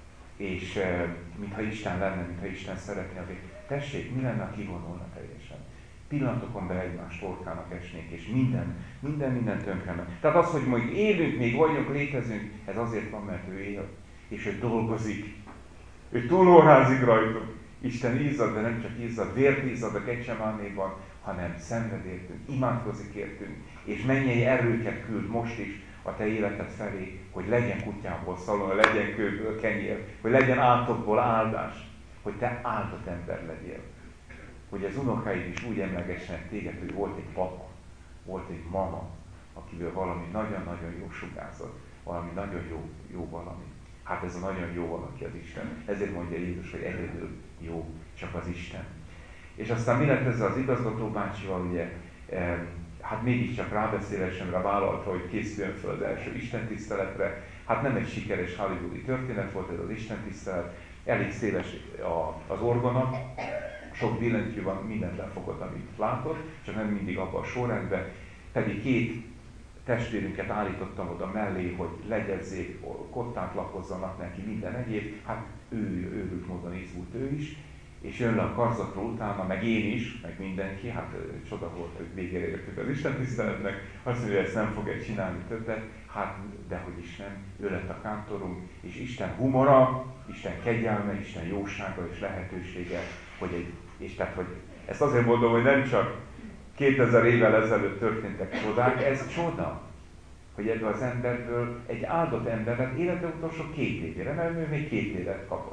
és e, mintha Isten lenne, mintha Isten szeretné azért. Tessék, mi lenne, ha kivonulna teljesen? Pillanatokon be egymás torkának esnék, és minden, minden, minden tönkre megy. Tehát az, hogy majd élünk, még vagyunk, létezünk, ez azért van, mert ő él, és ő dolgozik. Ő túlórázik rajtunk. Isten izzad, de nem csak izzad, vért izzad a Gecsemánéban, hanem szenved értünk, imádkozik értünk, és mennyei erőket küld most is a te életed felé, hogy legyen kutyából szalon, legyen kőből kenyér, hogy legyen átokból áldás, hogy te áldott ember legyél. Hogy az unokáid is úgy emlegessenek téged, hogy volt egy papa, volt egy mama, akiből valami nagyon-nagyon jó sugárzott, valami nagyon jó, jó valami. Hát ez a nagyon jó valaki az Isten. Ezért mondja Jézus, hogy egyedül jó, csak az Isten. És aztán mi lett ezzel az igazgató bácsival, ugye, eh, hát mégiscsak rábeszélésemre vállalta, hogy készüljön fel az első istentiszteletre. Hát nem egy sikeres hollywoodi történet volt ez az istentisztelet, elég széles a, az orgona, sok billentyű van, mindent lefogott, amit látott, csak nem mindig abban a sorrendben, pedig két testvérünket állítottam oda mellé, hogy legyezzék, kottát lakozzanak neki, minden egyéb, hát ő őrült módon izgult ő is, és jön le a karzatról utána, meg én is, meg mindenki, hát csoda volt, hogy végére értük az Isten tiszteletnek, azt mondja, hogy ezt nem fogja csinálni többet, hát dehogy is nem, ő lett a kántorunk, és Isten humora, Isten kegyelme, Isten jósága és lehetősége, hogy egy, és tehát, hogy ezt azért mondom, hogy nem csak kétezer évvel ezelőtt történtek csodák, ez csoda, hogy ebből az emberből egy áldott ember lett élete utolsó két évére, mert ő még két évet kapott.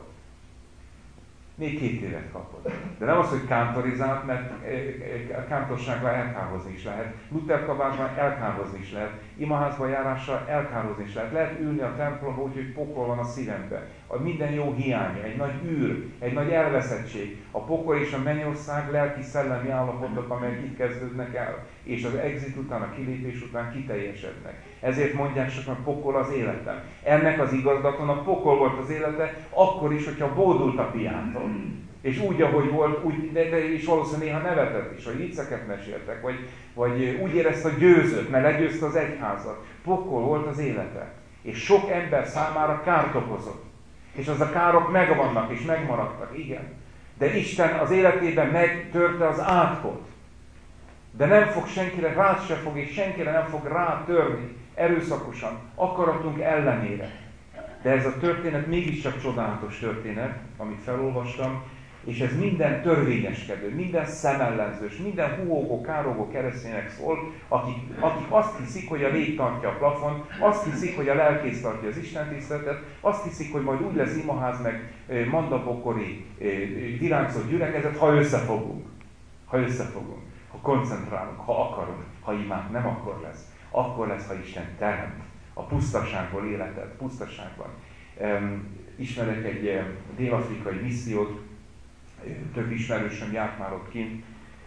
Még két évet kapott. De nem az, hogy kántorizált, mert a kántorsággal elkározni is lehet, Luther-kabátban elkározni is lehet, imaházba járással elkározni is lehet. Lehet ülni a templomba úgy, hogy pokol van a szívemben. A minden jó hiánya, egy nagy űr, egy nagy elveszettség. A pokol és a mennyország lelki-szellemi állapotok, amelyek itt kezdődnek el, és az exit után, a kilépés után kiteljesednek. Ezért mondják sokan, hogy pokol az életem. Ennek az igazgatónak a pokol volt az élete, akkor is, hogyha bódult a piától. És úgy, ahogy volt, úgy, de, de is valószínűleg néha nevetett is, vagy vicceket meséltek, vagy, vagy úgy érezte, hogy győzött, mert legyőzte az egyházat. Pokol volt az élete. És sok ember számára kárt okozott. És az a károk megvannak és megmaradtak, igen. De Isten az életében megtörte az átkot. De nem fog senkire, rád se fog, és senkire nem fog rátörni erőszakosan, akaratunk ellenére. De ez a történet mégiscsak csodálatos történet, amit felolvastam, és ez minden törvényeskedő, minden szemellenzős, minden húogó, károgó kereszténynek szól, akik, akik azt hiszik, hogy a lég tartja a plafon, azt hiszik, hogy a lelkész tartja az istentiszteletet, azt hiszik, hogy majd úgy lesz imaház, meg mandapokori virágzó gyülekezet, ha összefogunk. Ha összefogunk, ha koncentrálunk, ha akarunk, ha imádunk, nem akkor lesz. Akkor lesz, ha Isten teremt a pusztaságból életet, pusztaságban. Ismerek egy dél-afrikai missziót, több ismerősöm járt már ott kint.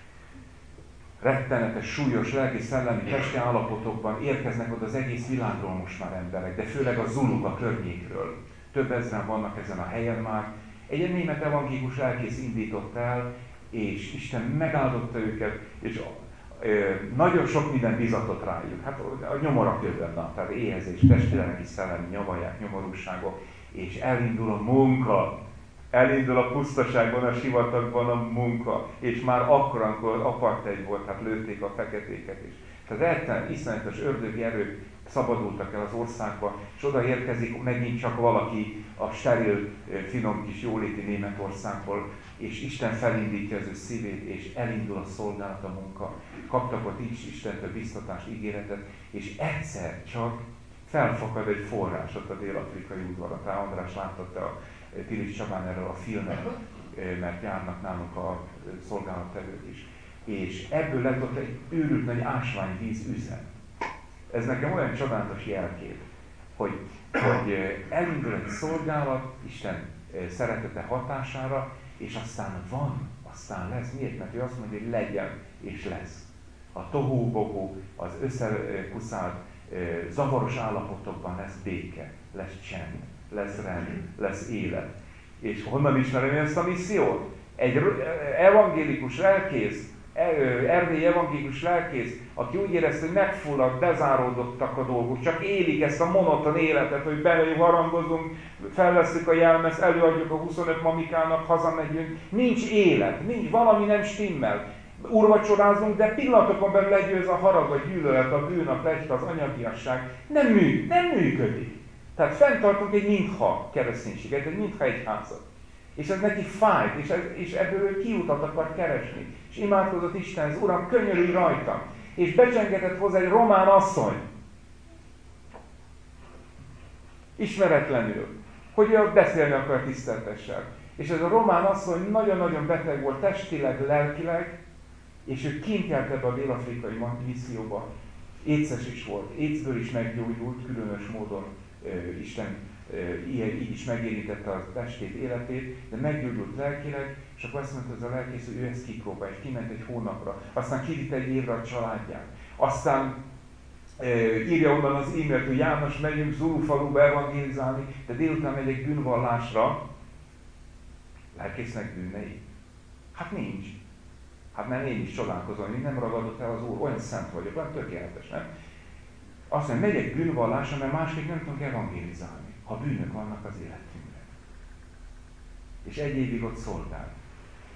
Rettenetes, súlyos, lelki, szellemi, testi állapotokban érkeznek oda az egész világról most már emberek, de főleg a zuluk a környékről. Több ezren vannak ezen a helyen már. Egy német evangélikus lelkész indított el, és Isten megáldotta őket, és nagyon sok minden bizatott rájuk. Hát a nyomorak jövőben, tehát éhezés, testi-lelki, szellemi nyavaják, nyomorúságok, és elindul a munka. Elindul a pusztaságban, a sivatagban a munka, és már akkor, amikor apartheid volt, hát lőtték a feketéket is. Tehát rettenet, iszonyatos ördögi erők szabadultak el az országba, és oda érkezik megint csak valaki a steril, finom kis jóléti Németországból, és Isten felindítja az ő szívét, és elindul a szolgálat, a munka. Kaptak ott is Istentől biztatást, ígéretet, és egyszer csak felfakad egy forrás ott a dél-afrikai udvaron. Tehát András látott a Tilis Csabán erről a filmet, mert járnak nálunk a szolgálattevők is. És ebből lett ott egy őrült nagy ásványvíz üzem. Ez nekem olyan csodálatos jelkép, hogy, hogy elindul egy szolgálat Isten szeretete hatására, és aztán van, aztán lesz. Miért? Mert ő azt mondja, hogy legyen, és lesz. A tohó-bohó, az összekuszált, zavaros állapotokban lesz béke, lesz csend, lesz rend, lesz élet. És honnan ismerem ezt a missziót? Egy evangélikus lelkész, erdélyi evangélikus lelkész, aki úgy érezte, hogy megfulladt, bezáródottak a dolgok, csak élik ezt a monoton életet, hogy belejövő harangozunk, felvesszük a jelmezt, előadjuk a huszonöt mamikának, hazamegyünk. Nincs élet, nincs, valami nem stimmel. Úrvacsorázunk, de pillanatokon belül legyőz a harag, a gyűlölet, a bűn, a pletyka, az anyagiasság. Nem, mű, nem működik. Tehát fenntartunk egy mintha kereszténységet, egy mintha egyházat. És ez neki fájt, és, ez, és ebből ő kiutat akar keresni. És imádkozott Istenhez, Uram, könyörülj rajtam. És becsengetett hozzá egy román asszony. Ismeretlenül. Hogy ő beszélni akar tiszteltessel. És ez a román asszony nagyon-nagyon beteg volt testileg, lelkileg, és ő kint járt ebbe a dél-afrikai misszióba. Éces is volt, écből is meggyógyult, különös módon uh, Isten uh, így is megérintette a testét, életét, de meggyógyult lelkileg, és akkor azt mondta, hogy az a lelkész, hogy ő ezt kipróbál, és kiment egy hónapra, aztán kivitt egy évre a családját. Aztán uh, írja onnan az e-mailt, hogy János, megyünk Zulu faluba evangélizálni, de délután megyek bűnvallásra. Lelkésznek bűnei? Hát nincs. Hát nem, én is csodálkozom, hogy nem ragadott el az Úr, olyan szent vagyok, olyan tökéletes, nem? Azt mondja, megyek bűnvallásra, mert másképp nem tudunk evangélizálni, ha bűnök vannak az életünkben. És egy évig ott szolgál.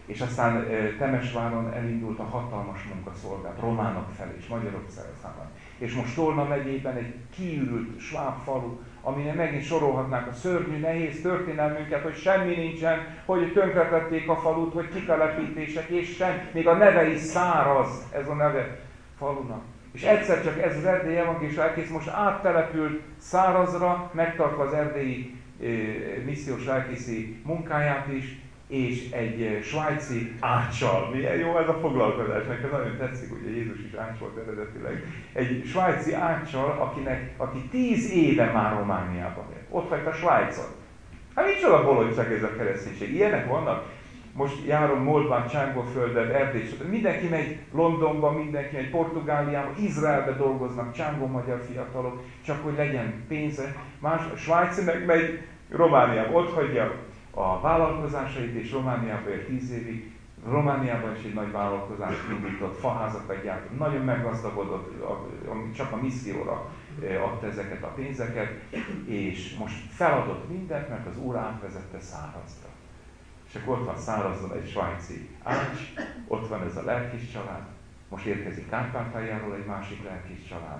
És aztán Temesváron elindult a hatalmas munkaszolgálat, románok felé és magyarok számára. És most Tolna megyében egy kiürült sváb falu, aminek megint sorolhatnánk a szörnyű, nehéz történelmünket, hogy semmi nincsen, hogy tönkretették a falut, hogy kitelepítések, és sem, még a neve is száraz, ez a neve falunak. És egyszer csak ez az erdélyi evangélius lelkész most áttelepült szárazra, megtartva az erdélyi e, missziós lelkészi munkáját is, és egy svájci áccsal. Milyen jó ez a foglalkozás, nekem nagyon tetszik, hogy Jézus is ács volt eredetileg. Egy svájci áccsal, akinek, aki tíz éve már Romániában él. Ott hagyta Svájcon. Hát micsoda bolondság ez a kereszténység. Ilyenek vannak. Most járom Moldván, Csángóföldön, Erdély, mindenki megy Londonba, mindenki megy Portugáliába, Izraelbe dolgoznak csángó-magyar fiatalok, csak hogy legyen pénze. Más, a svájci meg megy Romániába, ott hagyja a vállalkozásait, és Romániában ér tíz évig. Romániában is egy nagy vállalkozást indított, faházakat gyárt, nagyon meggazdagodott, csak a misszióra adta ezeket a pénzeket, és most feladott mindent, mert az Úr átvezette szárazra. És akkor ott van szárazon egy svájci ács, ott van ez a lelkész család, most érkezik Kárpátaljáról egy másik lelkész család.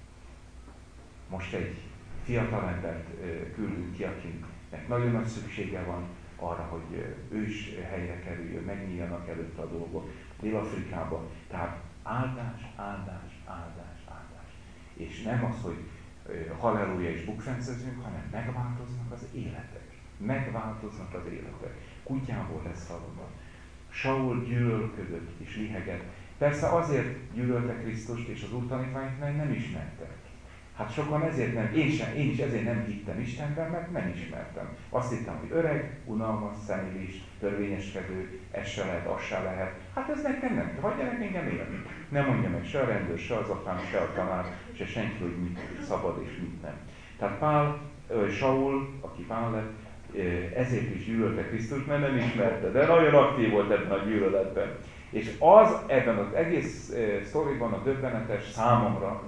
Most egy fiatalembert küldünk ki, akinek nagyon nagy szüksége van arra, hogy ő is helyre kerüljön, megnyíljanak előtte a dolgok Dél-Afrikában. Tehát áldás, áldás, áldás, áldás. És nem az, hogy halleluja és bukfencezünk, hanem megváltoznak az életek. Megváltoznak az életek. Kutyából lesz valóban. Saul gyűlölködött és lihegett. Persze azért gyűlölte Krisztust és az Úr tanítványait, mert nem ismerte. Hát sokan ezért nem, én, sem, én is ezért nem hittem Istenben, mert nem ismertem. Azt hittem, hogy öreg, unalmas, szenilis, törvényeskedő, ez se lehet, az se lehet. Hát ez nekem nem, hagyjanak engem élni. Nem mondja meg se a rendőr, se az apám, se a tanár, se senki, hogy mit szabad és mit nem. Tehát Pál, Saul, aki Pál lett, ezért is gyűlölte Krisztust, mert nem ismerte, de nagyon aktív volt ebben a gyűlöletben. És az ebben az egész sztoriban a döbbenetes számomra,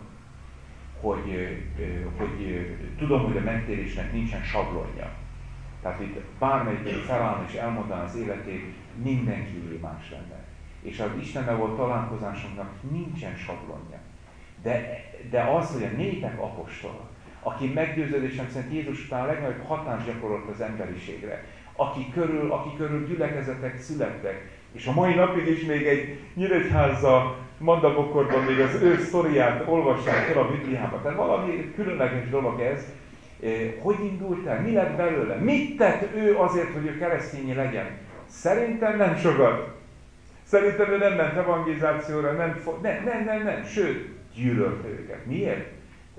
hogy, hogy tudom, hogy a megtérésnek nincsen sablonja. Tehát itt bármelyik felállna és elmondaná az életét, mindenki más lenne. És az Istennel volt találkozásunknak nincsen sablonja. De, de az, hogy a népek apostola, aki meggyőződésem szerint Jézus után a legnagyobb hatást gyakorolt az emberiségre, aki körül, aki körül gyülekezetek születtek, és a mai napig is még egy Nyíregyháza mandabokorban még az ő sztoriát olvassák fel a Bibliában. Tehát valami különleges dolog ez. Hogy indult el? Mi lett belőle? Mit tett ő azért, hogy ő keresztényi legyen? Szerintem nem sokat. Szerintem ő nem ment evangelizációra, nem, nem, nem, nem, nem. Sőt, gyűlölte őket. Miért?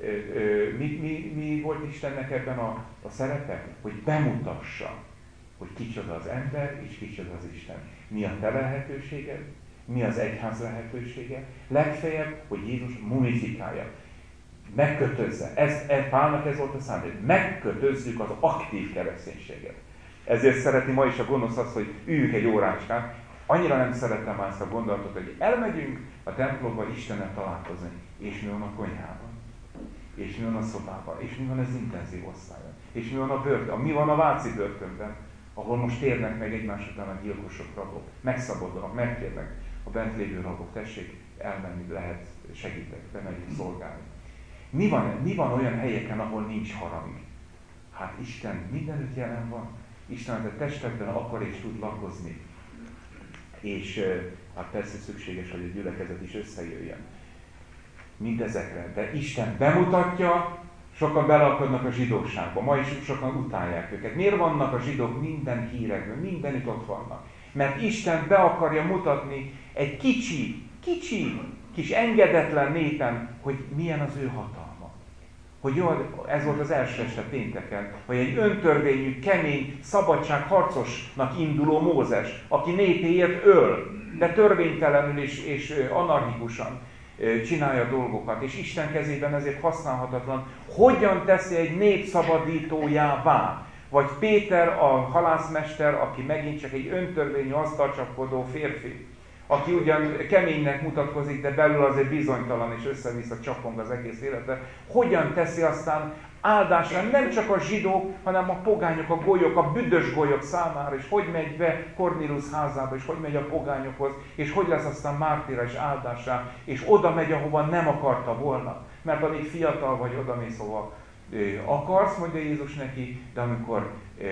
Mi, mi, mi volt Istennek ebben a, a szerepe? Hogy bemutassa, hogy kicsoda az ember és kicsoda az Isten. Mi a te lehetőséged? Mi az egyház lehetősége? Legfeljebb, hogy Jézus mumifikálja. Megkötözze. Ez, ez, Pálnak ez volt a szándék. Megkötözzük az aktív kereszténységet. Ezért szereti ma is a gonosz azt, hogy üljünk egy órácskát. Annyira nem szeretem már ezt a gondolatot, hogy elmegyünk a templomba Istennel találkozni. És mi van a konyhában? És mi van a szobában? És mi van az intenzív osztályon? És mi van a börtön? Mi van a Váci börtönben? Ahol most térnek meg egymás után a gyilkosok, rabok. Megszabadulnak, megtérnek a bent lévő rabok. Tessék, elmenni lehet, segítek, bemegyünk szolgálni. Mi van, mi van olyan helyeken, ahol nincs harang? Hát Isten mindenütt jelen van. Isten a testekben akar és tud lakozni. És hát persze szükséges, hogy a gyülekezet is összejöjjön. Mindezekre. De Isten bemutatja, sokan beleakadnak a zsidóságba. Ma is sokan utálják őket. Miért vannak a zsidók minden hírekben? Mindenütt ott vannak. Mert Isten be akarja mutatni egy kicsi, kicsi, kis engedetlen népen, hogy milyen az ő hatalma. Hogy jó, ez volt az első este pénteken, hogy egy öntörvényű, kemény, szabadságharcosnak induló Mózes, aki népéért öl, de törvénytelenül és, és anarchikusan csinálja dolgokat, és Isten kezében ezért használhatatlan. Hogyan teszi egy nép szabadítójává? Vagy Péter, a halászmester, aki megint csak egy öntörvényű asztalcsapkodó férfi, aki ugyan keménynek mutatkozik, de belül azért bizonytalan és össze-vissza csapong az egész élete, hogyan teszi aztán áldásra nem csak a zsidók, hanem a pogányok, a golyok, a büdös golyok számára, és hogy megy be Kornélius házába, és hogy megy a pogányokhoz, és hogy lesz aztán mártíra és áldásra, és oda megy, ahova nem akarta volna. Mert amíg fiatal vagy, oda mész, hova akarsz, mondja Jézus neki, de amikor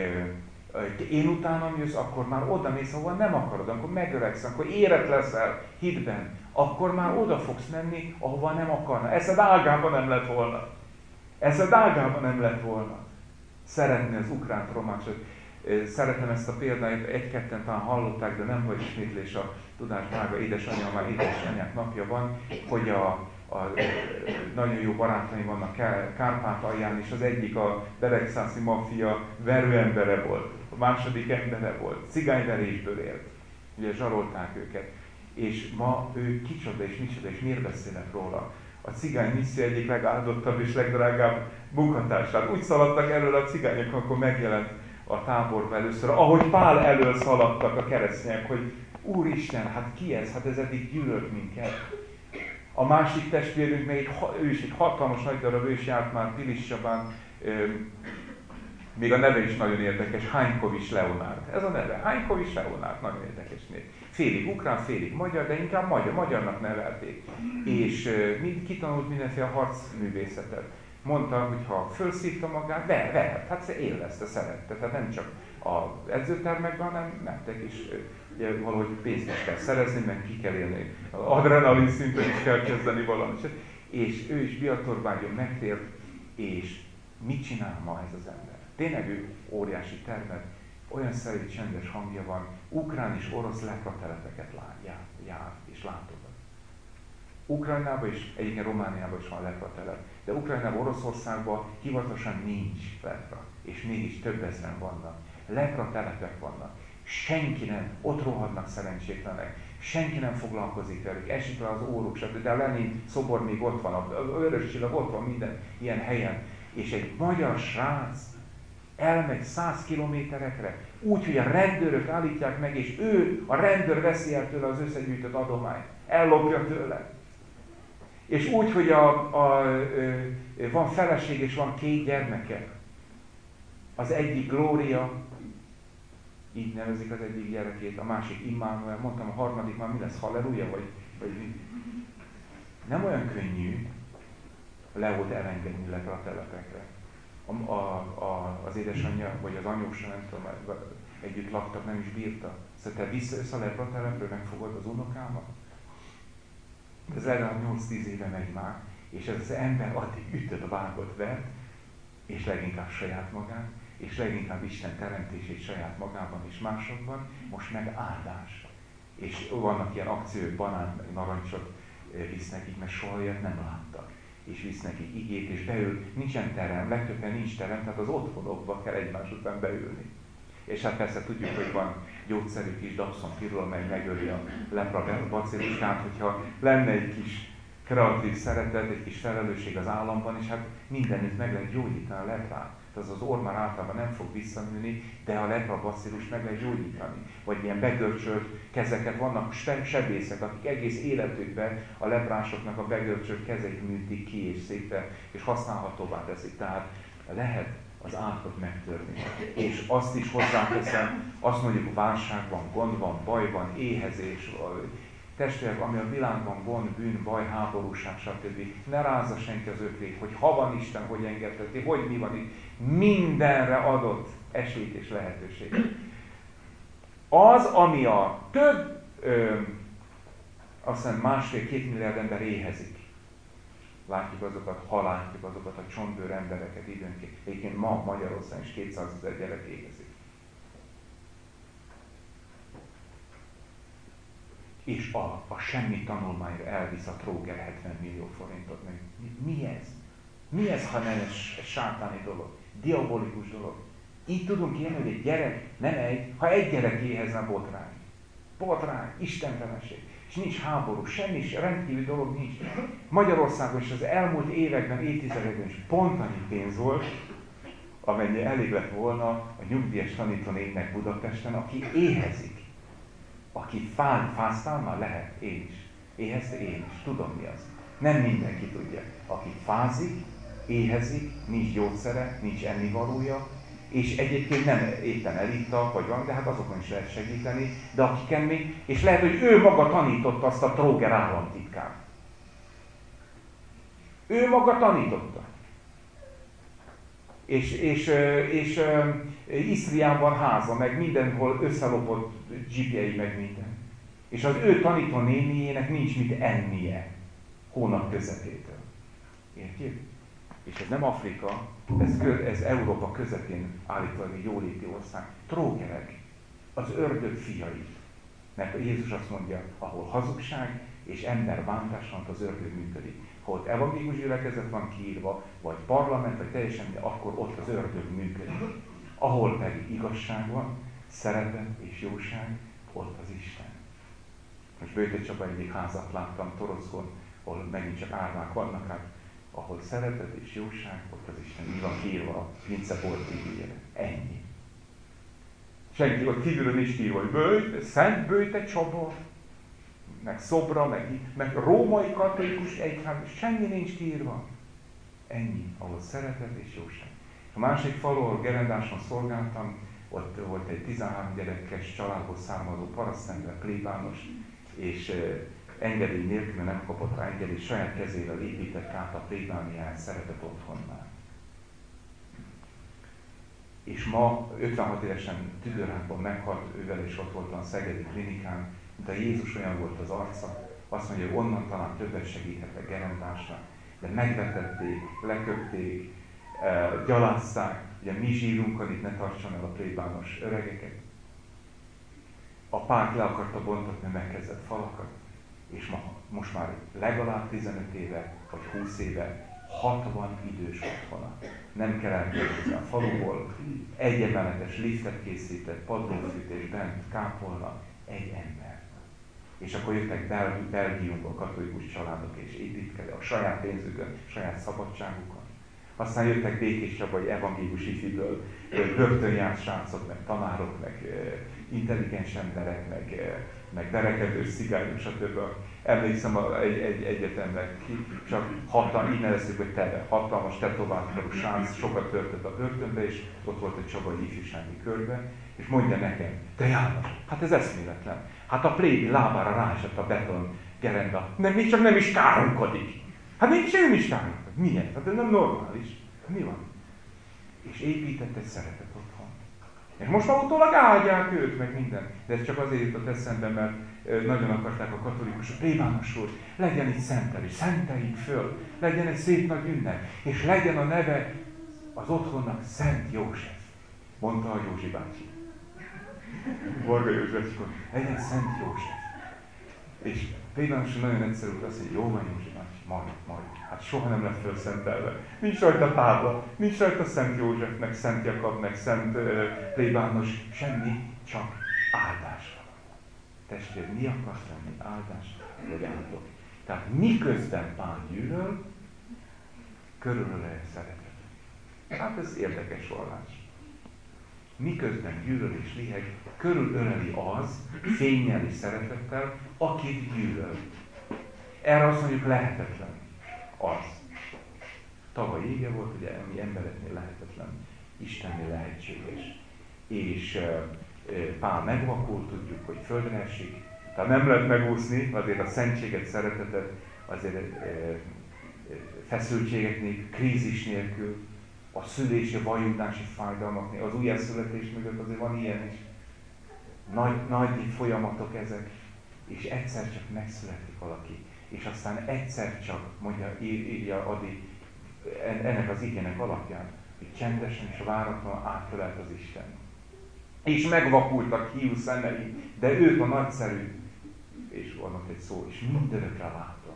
én utánam jössz, akkor már oda mész, ahova nem akarod, amikor megöregsz, akkor érett leszel hitben, akkor már oda fogsz menni, ahova nem akarna. Eszed ágában nem lett volna. Eszed ágában nem lett volna. Szeretni az ukrán románsot. Szeretem ezt a példányt, egy-ketten talán hallották, de nem vagy ismétlés a tudás drága édesanyja, már édesanyák napja van, hogy a, a nagyon jó barátaim vannak Kárpátalján, és az egyik a beregszászi maffia verőembere volt, a második embere volt, cigányverésből élt, ugye zsarolták őket, és ma ő kicsoda és micsoda, és miért beszélnek róla? A cigány misszió egyik legáldottabb és legdrágább munkatársát. Úgy szaladtak elől a cigányok, akkor megjelent a táborba először, ahogy Pál elől szaladtak a keresztények, hogy Úristen, hát ki ez? Hát ez eddig gyűlölt minket. A másik testvérünk, meg egy, ő is egy hatalmas nagy darab, ő is járt már Pilissabán, még a neve is nagyon érdekes, Hánykovics Leonárd. Ez a neve, Hánykovics Leonárd, nagyon érdekes név. Félig ukrán, félig magyar, de inkább magyar, magyarnak nevelték. És mind, kitanult mindenféle harcművészetet. Mondta, hogy ha felszívta magát, ve, vehet, hát élvezte, szerette. Tehát nem csak az edzőtermekben, hanem nektek is ugye, valahogy pénzt is kell szerezni, meg ki kell élni. Adrenalin szinten is kell kezdeni valamit. És ő is Biatorbágyon megtért, és mit csinál ma ez az ember? Tényleg ő óriási termet, olyan szerű, csendes hangja van, ukrán és orosz lepratelepeket jár, jár és látogat. Ukrajnában és egyébként Romániában is van lepratelep, de Ukrajnában, Oroszországban hivatalosan nincs lepra, és mégis több ezren vannak. Lepratelepek vannak, senki nem, ott rohadnak szerencsétlenek, senki nem foglalkozik velük, esik le az óruk, de a Lenin szobor még ott van, a Vörös Csillag ott van minden ilyen helyen, és egy magyar srác elmegy száz kilométerekre, úgy, hogy a rendőrök állítják meg, és ő, a rendőr veszi el tőle az összegyűjtött adományt, ellopja tőle. És úgy, hogy a, a, a, van feleség és van két gyermeke. Az egyik Glória, így nevezik az egyik gyerekét, a másik Immanuel, mondtam a harmadik már mi lesz, halleluja, vagy, vagy mi? Nem olyan könnyű Leót elengedni lepre a telepekre. A, a, a, az édesanyja, vagy az anyósa, nem tudom, együtt laktak, nem is bírta. Szóval te visszajössz a lepra telepről, megfogod az unokámat? Ez legalább nyolc-tíz éve megy már, és ez az ember addig ütött, vágott, vert, és leginkább saját magán, és leginkább Isten teremtését saját magában és másokban, most meg áldás. És vannak ilyen akciók, banán, narancsot visz nekik, mert soha ilyet nem láttak. És visz nekik igét, és beül, nincsen terem, legtöbben nincs terem, tehát az otthonokba kell egymás után beülni. És hát persze tudjuk, hogy van gyógyszerű kis dapszonpirul, amely megöli a lepra bacillust, tehát hogyha lenne egy kis kreatív szeretet, egy kis felelősség az államban, és hát mindenütt meg lehet gyógyítani a leprát. Tehát az az ormár általában nem fog visszanőni, de a lepra bacillust meg lehet gyógyítani. Vagy ilyen begörcsölt kezeket, vannak sebészek, akik egész életükben a leprásoknak a begörcsölt kezeit műtik ki és szépen, és használhatóvá teszik. Tehát lehet az átkot megtörni. És azt is hozzáteszem, azt mondjuk, válság van, gond van, baj van, éhezés, testvérek, ami a világban gond, bűn, baj, háborúság, stb. Ne rázza senki az öklét, hogy ha van Isten, hogy engedheti, hogy mi van itt. Mindenre adott esélyt és lehetőséget. Az, ami a több, ö, azt hiszem másfél-két milliárd ember éhezik. Látjuk azokat, ha látjuk azokat a csontbőr embereket időnként. Egyébként ma Magyarországon is kétszázezer gyerek éhezik. És a, a semmi tanulmányra elvisz a tróger hetven millió forintot. Mi, mi ez? Mi ez, ha nem ez sátáni dolog? Diabolikus dolog. Így tudunk élni, hogy egy gyerek, nem egy, ha egy gyerek éhezne, botrány. Botrány, istentelenség. És nincs háború, semmi, rendkívüli dolog nincs. Magyarországon is az elmúlt években, évtizedekben is pont annyi pénz volt, amennyi elég lett volna a nyugdíjas tanítónéknek Budapesten, aki éhezik. Aki fáj, fáztál már lehet, én is. Éhezte, én is. Tudom mi az. Nem mindenki tudja. Aki fázik, éhezik, nincs gyógyszere, nincs ennivalója, és egyébként nem éppen elitta, vagy van, de hát azokon is lehet segíteni, de akiken még, és lehet, hogy ő maga tanította azt a tróger államtitkát. Ő maga tanította. És, és, és, és Isztriában háza, meg mindenhol összelopott dzsipjei, meg minden. És az ő tanító néniének nincs mit ennie hónap közepétől. Értjük? És ez nem Afrika, ez, ez Európa közepén állítólag egy jóléti ország. Trógerek, az ördög fiai. Mert Jézus azt mondja, ahol hazugság és emberbántás van, az ördög működik. Ha ott evangélikus gyülekezet van kiírva, vagy parlament, vagy teljesen, akkor ott az ördög működik. Ahol pedig igazság van, szeretet és jóság, ott az Isten. Most Bőte Csaba egyik házat láttam Torockon, ahol megint csak árvák vannak, hát, ahol szeretet és jóság, ott az Isten. Így van kiírva a Vinceporti igére. Ennyi. Senki ott kívülről nincs kiírva, hogy Bőte, Szent Bőte Csaba, meg Szobra, meg, meg római katolikus egyház, semmi nincs kiírva. Ennyi, ahol szeretet és jóság. A másik falu, ahol Gerendáson szolgáltam, ott volt egy tizenhárom gyerekes családból származó parasztember, plébános, és uh, engedély nélkül, nem kapott rá engedély, saját kezével épített át a plébániáját szeretett otthonnál. És ma ötvenhat évesen tüdőrákban meghalt, ővel is ott voltam a szegedi klinikán, de Jézus olyan volt az arca, azt mondja, hogy onnan talán többet segíthetek Gerendásra, de megvetették, leköpték, uh, gyalázták, ugye mi zsírunkon itt ne tartson el a plébános öregeket. A párt le akarta bontatni a megkezdett falakat, és ma, most már legalább tizenöt éve, vagy húsz éve, hatvan idős otthona. Nem kell elköltözni a faluból, egy emeletes liftet készített, padlófűtés bent, kápolna, egy ember. És akkor jöttek Belgi- Belgiumból katolikus családok és építkeztek a saját pénzükön, saját szabadságukon. Aztán jöttek Békés Csabai evangélikus ifiből, börtönjárt srácok, meg tanárok, meg intelligens emberek, meg, meg verekedő cigányok, stb. Emlékszem egy, egy egyetemnek ki, csak hatan, így nevezzük, hogy teve, hatalmas tetováltkarú srác, sokat töltött a börtönbe, és ott volt egy csabai ifjúsági körbe, és mondja nekem, te János, hát ez eszméletlen. Hát a plébi lábára ráesett a beton gerenda, nem, még csak nem is káromkodik. Hát még sem is káromkodik. Milyen? Hát ez nem normális. Mi van? És épített egy szeretet otthon. És most már utólag áldják őt, meg minden. De ez csak azért jutott eszembe, mert nagyon akarták a katolikusok, plébános úr, legyen itt szentelés, szenteljük föl, legyen egy szép nagy ünnep, és legyen a neve az otthonnak Szent József, mondta a Józsi bácsi. Varga József, legyen Szent József. És plébános úr nagyon egyszerű, azt mondja, jó van Józsi bácsi, majd, majd. Hát soha nem lett fölszentelve. Nincs rajta tábla, nincs rajta Szent Józsefnek, Szent Jakabnek, Szent uh, plébános, semmi, csak áldás van. Testvér, mi akarsz lenni? Áldás vagy áldok. Tehát miközben Pál gyűlöl, körülöle szeretet. Hát ez érdekes vallás. Miközben gyűlöl és liheg, körülöleli az, fénnyel és szeretettel, akit gyűlöl. Erre azt mondjuk lehetetlen. Az. Tavaly ége volt, ugye, ami embereknél lehetetlen, Istennél lehetséges. És e, e, Pál megvakult, tudjuk, hogy földre esik. Tehát nem lehet megúszni, azért a szentséget, szeretetet, azért e, e, feszültségek nélkül, krízis nélkül, a szülési, vajudási fájdalmak nélkül, az újjászületés mögött azért van ilyen is. Nagy, nagy folyamatok ezek, és egyszer csak megszületik valaki. És aztán egyszer csak, mondja, írja Adi ennek az igének alapján, hogy csendesen és váratlanul átölelt az Isten. És megvakultak hiú szemei, de ők a nagyszerű, és van ott egy szó, és mindörökre látom.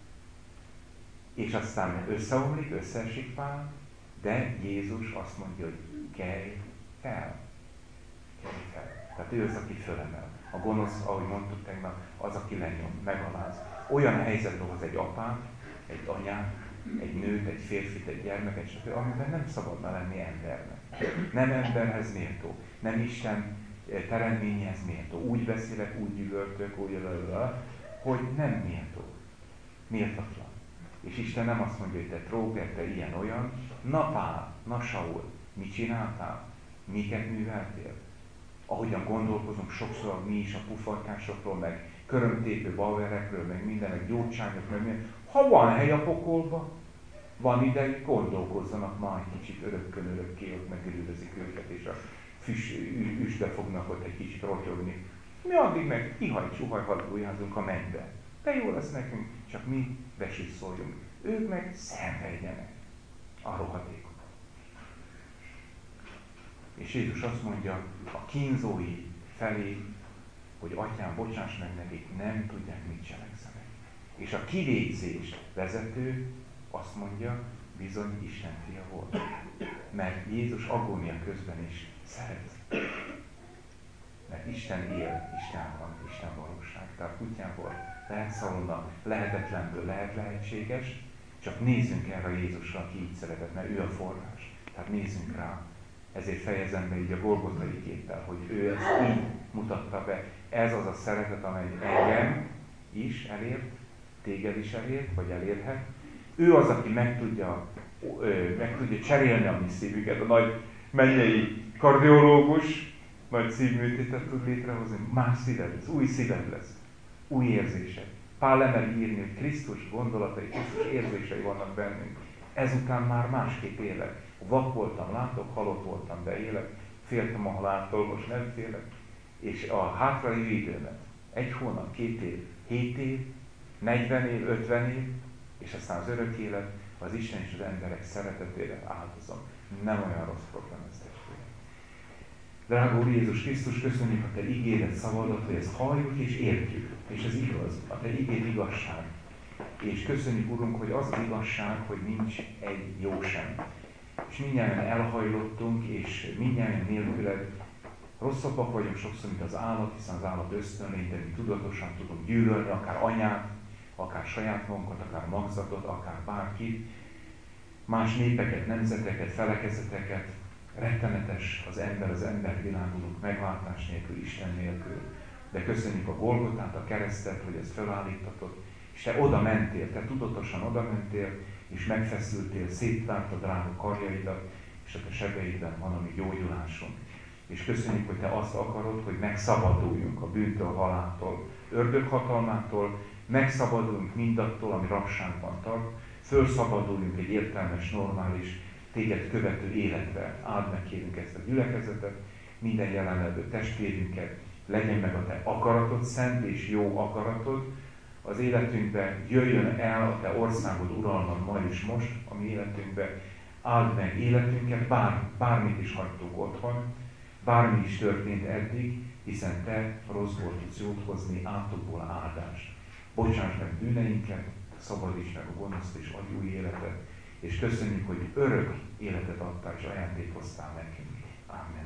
És aztán összeomlik, összeesik Pál, de Jézus azt mondja, hogy kelj fel. Kelj fel. Tehát ő az, aki fölemel. A gonosz, ahogy mondtuk tegnap, az, aki lenyom, megaláz. Olyan helyzetbe hoz egy apát, egy anyát, egy nőt, egy férfit, egy gyermeket, stb., amiben nem szabadna lenni embernek. Nem emberhez méltó. Nem Isten teremtményhez méltó. Úgy beszélek, úgy üvöltök, úgy lalala, hogy nem méltó. Méltatlan. És Isten nem azt mondja, hogy te tróger, te ilyen-olyan. Na Pál, na Saul, mit csináltál? Miket műveltél? Ahogyan gondolkozunk sokszor mi is a pufanykásokról, meg körömtépő balverekről, meg minden, meg gyógyságok, meg minden. Ha van hely a pokolba, van ideig, gondolkozzanak már egy kicsit örökkön örökké, ott megörülözik őket, és a füst, üstbe fognak ott egy kicsit rotyogni. Mi addig meg ihaj, csuhaj, halálujázunk a mennybe. De jó lesz nekünk, csak mi besüsszoljunk. Ők meg szenvedjenek a rohadékot. És Jézus azt mondja a kínzói felé, hogy atyám, bocsáss meg nekik, nem tudják, mit cselekszenek. És a kivégzést vezető azt mondja, bizony Isten fia volt. Mert Jézus agónia közben is szeret. Mert Isten él, Isten van, Isten valóság. Tehát kutyából lehet szalonna, lehetetlenből lehet lehetséges, csak nézzünk erre a Jézusra, aki így szeretett, mert ő a forrás. Tehát nézzünk rá. Ezért fejezem be így a golgotai képpel, hogy ő ezt így mutatta be. Ez az a szeretet, amely engem is elért, téged is elért, vagy elérhet. Ő az, aki meg tudja, meg tudja cserélni a mi szívüket. A nagy mennyei kardiológus nagy szívműtétet tud létrehozni. Más szíved lesz, új szíved lesz, új érzések. Pál lemeri írni, hogy Krisztus gondolatai, Krisztus érzései vannak bennünk. Ezután már másképp élek. Vak voltam, látok, halott voltam, de élek. Féltem a haláltól, most nem félek. És a hátralévő időmet, egy hónap, két év, hét év, negyven év, ötven év, és aztán az örök élet, az Isten és az emberek szeretetére áldozom. Nem olyan rossz program ez, testvérem. Drága Úr Jézus Krisztus, köszönjük a Te ígéret szavadat, hogy ezt halljuk és értjük. És ez igaz. A Te ígéd igazság. És köszönjük, Urunk, hogy az az igazság, hogy nincs egy jó sem. És mindjárt elhajlottunk, és mindjárt nélküled rosszabbak vagyunk sokszor, mint az állat, hiszen az állat ösztönlény, de mi tudatosan tudunk gyűlölni, akár anyát, akár saját magunkat, akár magzatot, akár bárkit, más népeket, nemzeteket, felekezeteket. Rettenetes az ember, az embervilágulunk megváltás nélkül, Isten nélkül. De köszönjük a Golgotát, a keresztet, hogy ezt felállítatod, és te oda mentél, te tudatosan oda mentél, és megfeszültél, széttártad drága karjaidat, és a te sebeidben van a mi gyógyulásunk. És köszönjük, hogy te azt akarod, hogy megszabaduljunk a bűntől, haláltól, ördöghatalmától, megszabaduljunk mindattól, ami rabságban tart, fölszabaduljunk egy értelmes, normális, téged követő életre. Áld meg, kérünk ezt a gyülekezetet, minden jelenlevő testvérünket, legyen meg a te akaratod, szent és jó akaratod, az életünkbe jöjjön el a te országod, uralmad ma és most a mi életünkbe, áld meg életünket, bár, bármit is hagytunk otthon, bármi is történt eddig, hiszen te rosszból tudsz jót hozni, átokból áldást. Bocsáss meg bűneinket, szabadíts meg a gonoszt és adj új életet, és köszönjük, hogy örök életet adtál és ajándékoztál nekünk. Amen.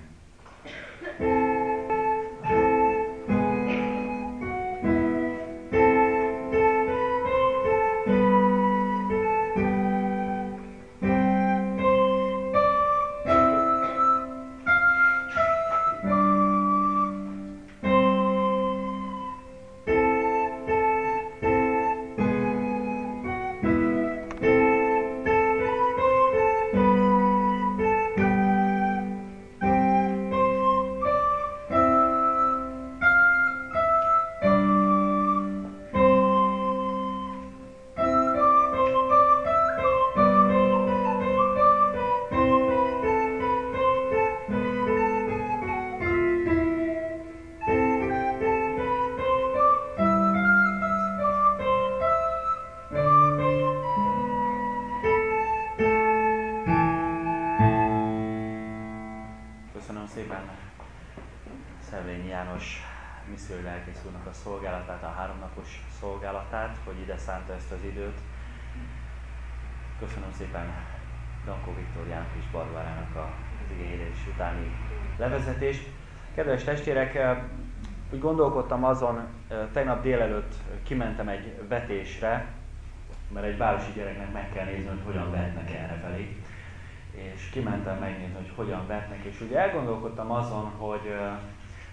Missziói lelkész úrnak a szolgálatát, a háromnapos szolgálatát, hogy ide szánta ezt az időt. Köszönöm szépen Dankó Viktóriának és Barbarának az igényedés utáni levezetést. Kedves testvérek, úgy gondolkodtam azon, tegnap délelőtt kimentem egy vetésre, mert egy városi gyereknek meg kell nézni, hogy hogyan vetnek errefelé. És kimentem megnézni, hogy hogyan vetnek, és ugye elgondolkodtam azon, hogy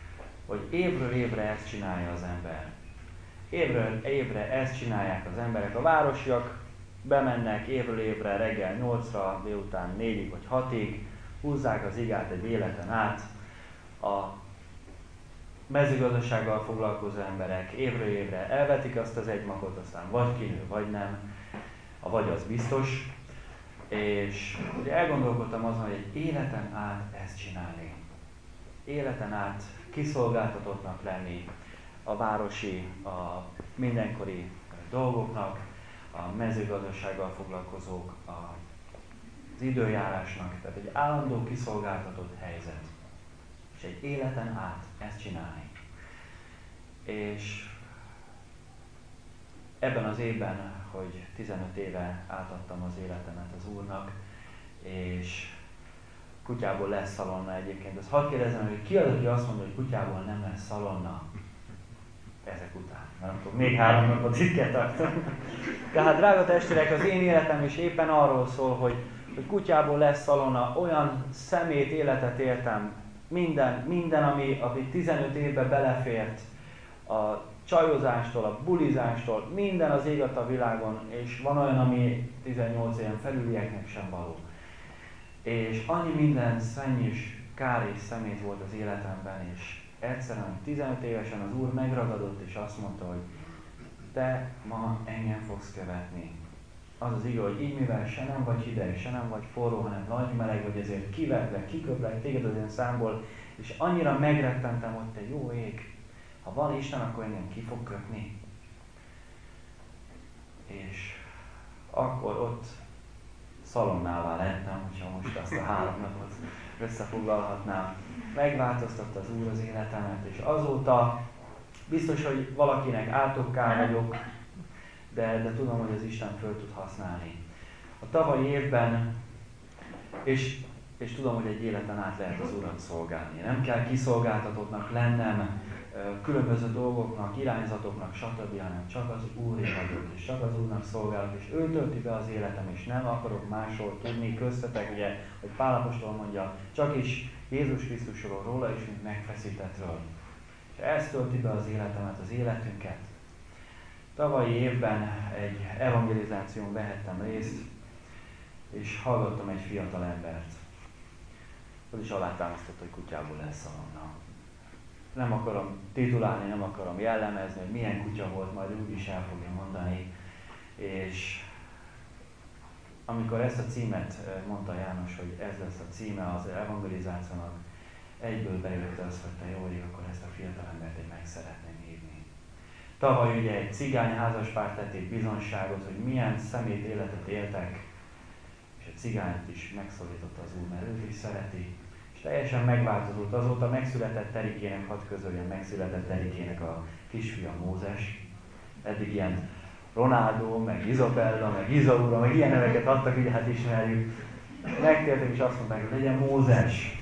hogy évről évre ezt csinálja az ember. Évről évre ezt csinálják az emberek. A városiak bemennek évről évre reggel nyolcra, délután négyig vagy hatig, húzzák az igát egy életen át. A mezőgazdasággal foglalkozó emberek évről évre elvetik azt az egy makot, aztán vagy kinő, vagy nem, a vagy az biztos. És ugye elgondolkodtam azon, hogy egy életen át ezt csinálni. Életen át kiszolgáltatottnak lenni a városi, a mindenkori dolgoknak, a mezőgazdasággal foglalkozók, az időjárásnak, tehát egy állandó kiszolgáltatott helyzet. És egy életen át ezt csinálni. És ebben az évben, hogy tizenöt éve átadtam az életemet az Úrnak, és kutyából lesz szalonna egyébként. Azt hadd kérdezem, hogy ki az, aki azt mondja, hogy kutyából nem lesz szalonna ezek után. Mert akkor még három napot itt kell tartani. Tehát drága testvérek, az én életem is éppen arról szól, hogy, hogy kutyából lesz szalonna, olyan szemét életet éltem, minden, minden ami, ami tizenöt évbe belefért, a csajozástól, a bulizástól, minden az ég a világon, és van olyan, ami tizennyolc éven felülieknek sem való. És annyi minden szennyis, kár és szemét volt az életemben, és egyszerűen tizenöt évesen az Úr megragadott, és azt mondta, hogy te ma engem fogsz követni. Az az igaz, hogy így mivel se nem vagy hideg, se nem vagy forró, hanem nagy meleg vagy, ezért kivetlek, kiköplek téged az én számból, és annyira megrettentem, hogy te jó ég, ha van Isten, akkor engem ki fog kötni. És akkor ott szalonnává lettem, hogyha most azt a három napot összefoglalhatnám. Megváltoztatta az Úr az életemet, és azóta biztos, hogy valakinek átokká vagyok, de, de tudom, hogy az Isten föl tud használni. A tavalyi évben, és, és tudom, hogy egy életen át lehet az Urat szolgálni. Nem kell kiszolgáltatottnak lennem, különböző dolgoknak, irányzatoknak, stb., hanem csak az Úré vagyok, és csak az Úrnak szolgálok, és ő tölti be az életem, és nem akarok másról tudni köztetek, ugye, hogy Pál apostol mondja, csak is Jézus Krisztusról, róla is, mint megfeszítettről. És ez tölti be az életemet, az életünket. Tavalyi évben egy evangelizáción vehettem részt, és hallgattam egy fiatal embert. Az is alátámasztott, hogy kutyából lesz szalonna. Nem akarom titulálni, nem akarom jellemezni, hogy milyen kutya volt, majd úgy is el fogja mondani. És amikor ezt a címet mondta János, hogy ez lesz a címe az evangelizációnak, egyből bejött az, hogy te jó ég, akkor ezt a fiatalembert én meg szeretném hívni. Tavaly ugye egy cigány házaspár tették bizonyságot, hogy milyen szemét életet éltek, és a cigányt is megszólította az Úr, mert őt is szereti. És teljesen megváltozott. Azóta megszületett Terikének, hadd közöljen, megszületett Terikének a kisfia Mózes. Eddig ilyen Ronaldo, meg Izabella, meg Izaura, meg ilyen neveket adtak, ugye hát ismerjük. Megtértek és azt mondták, hogy legyen Mózes.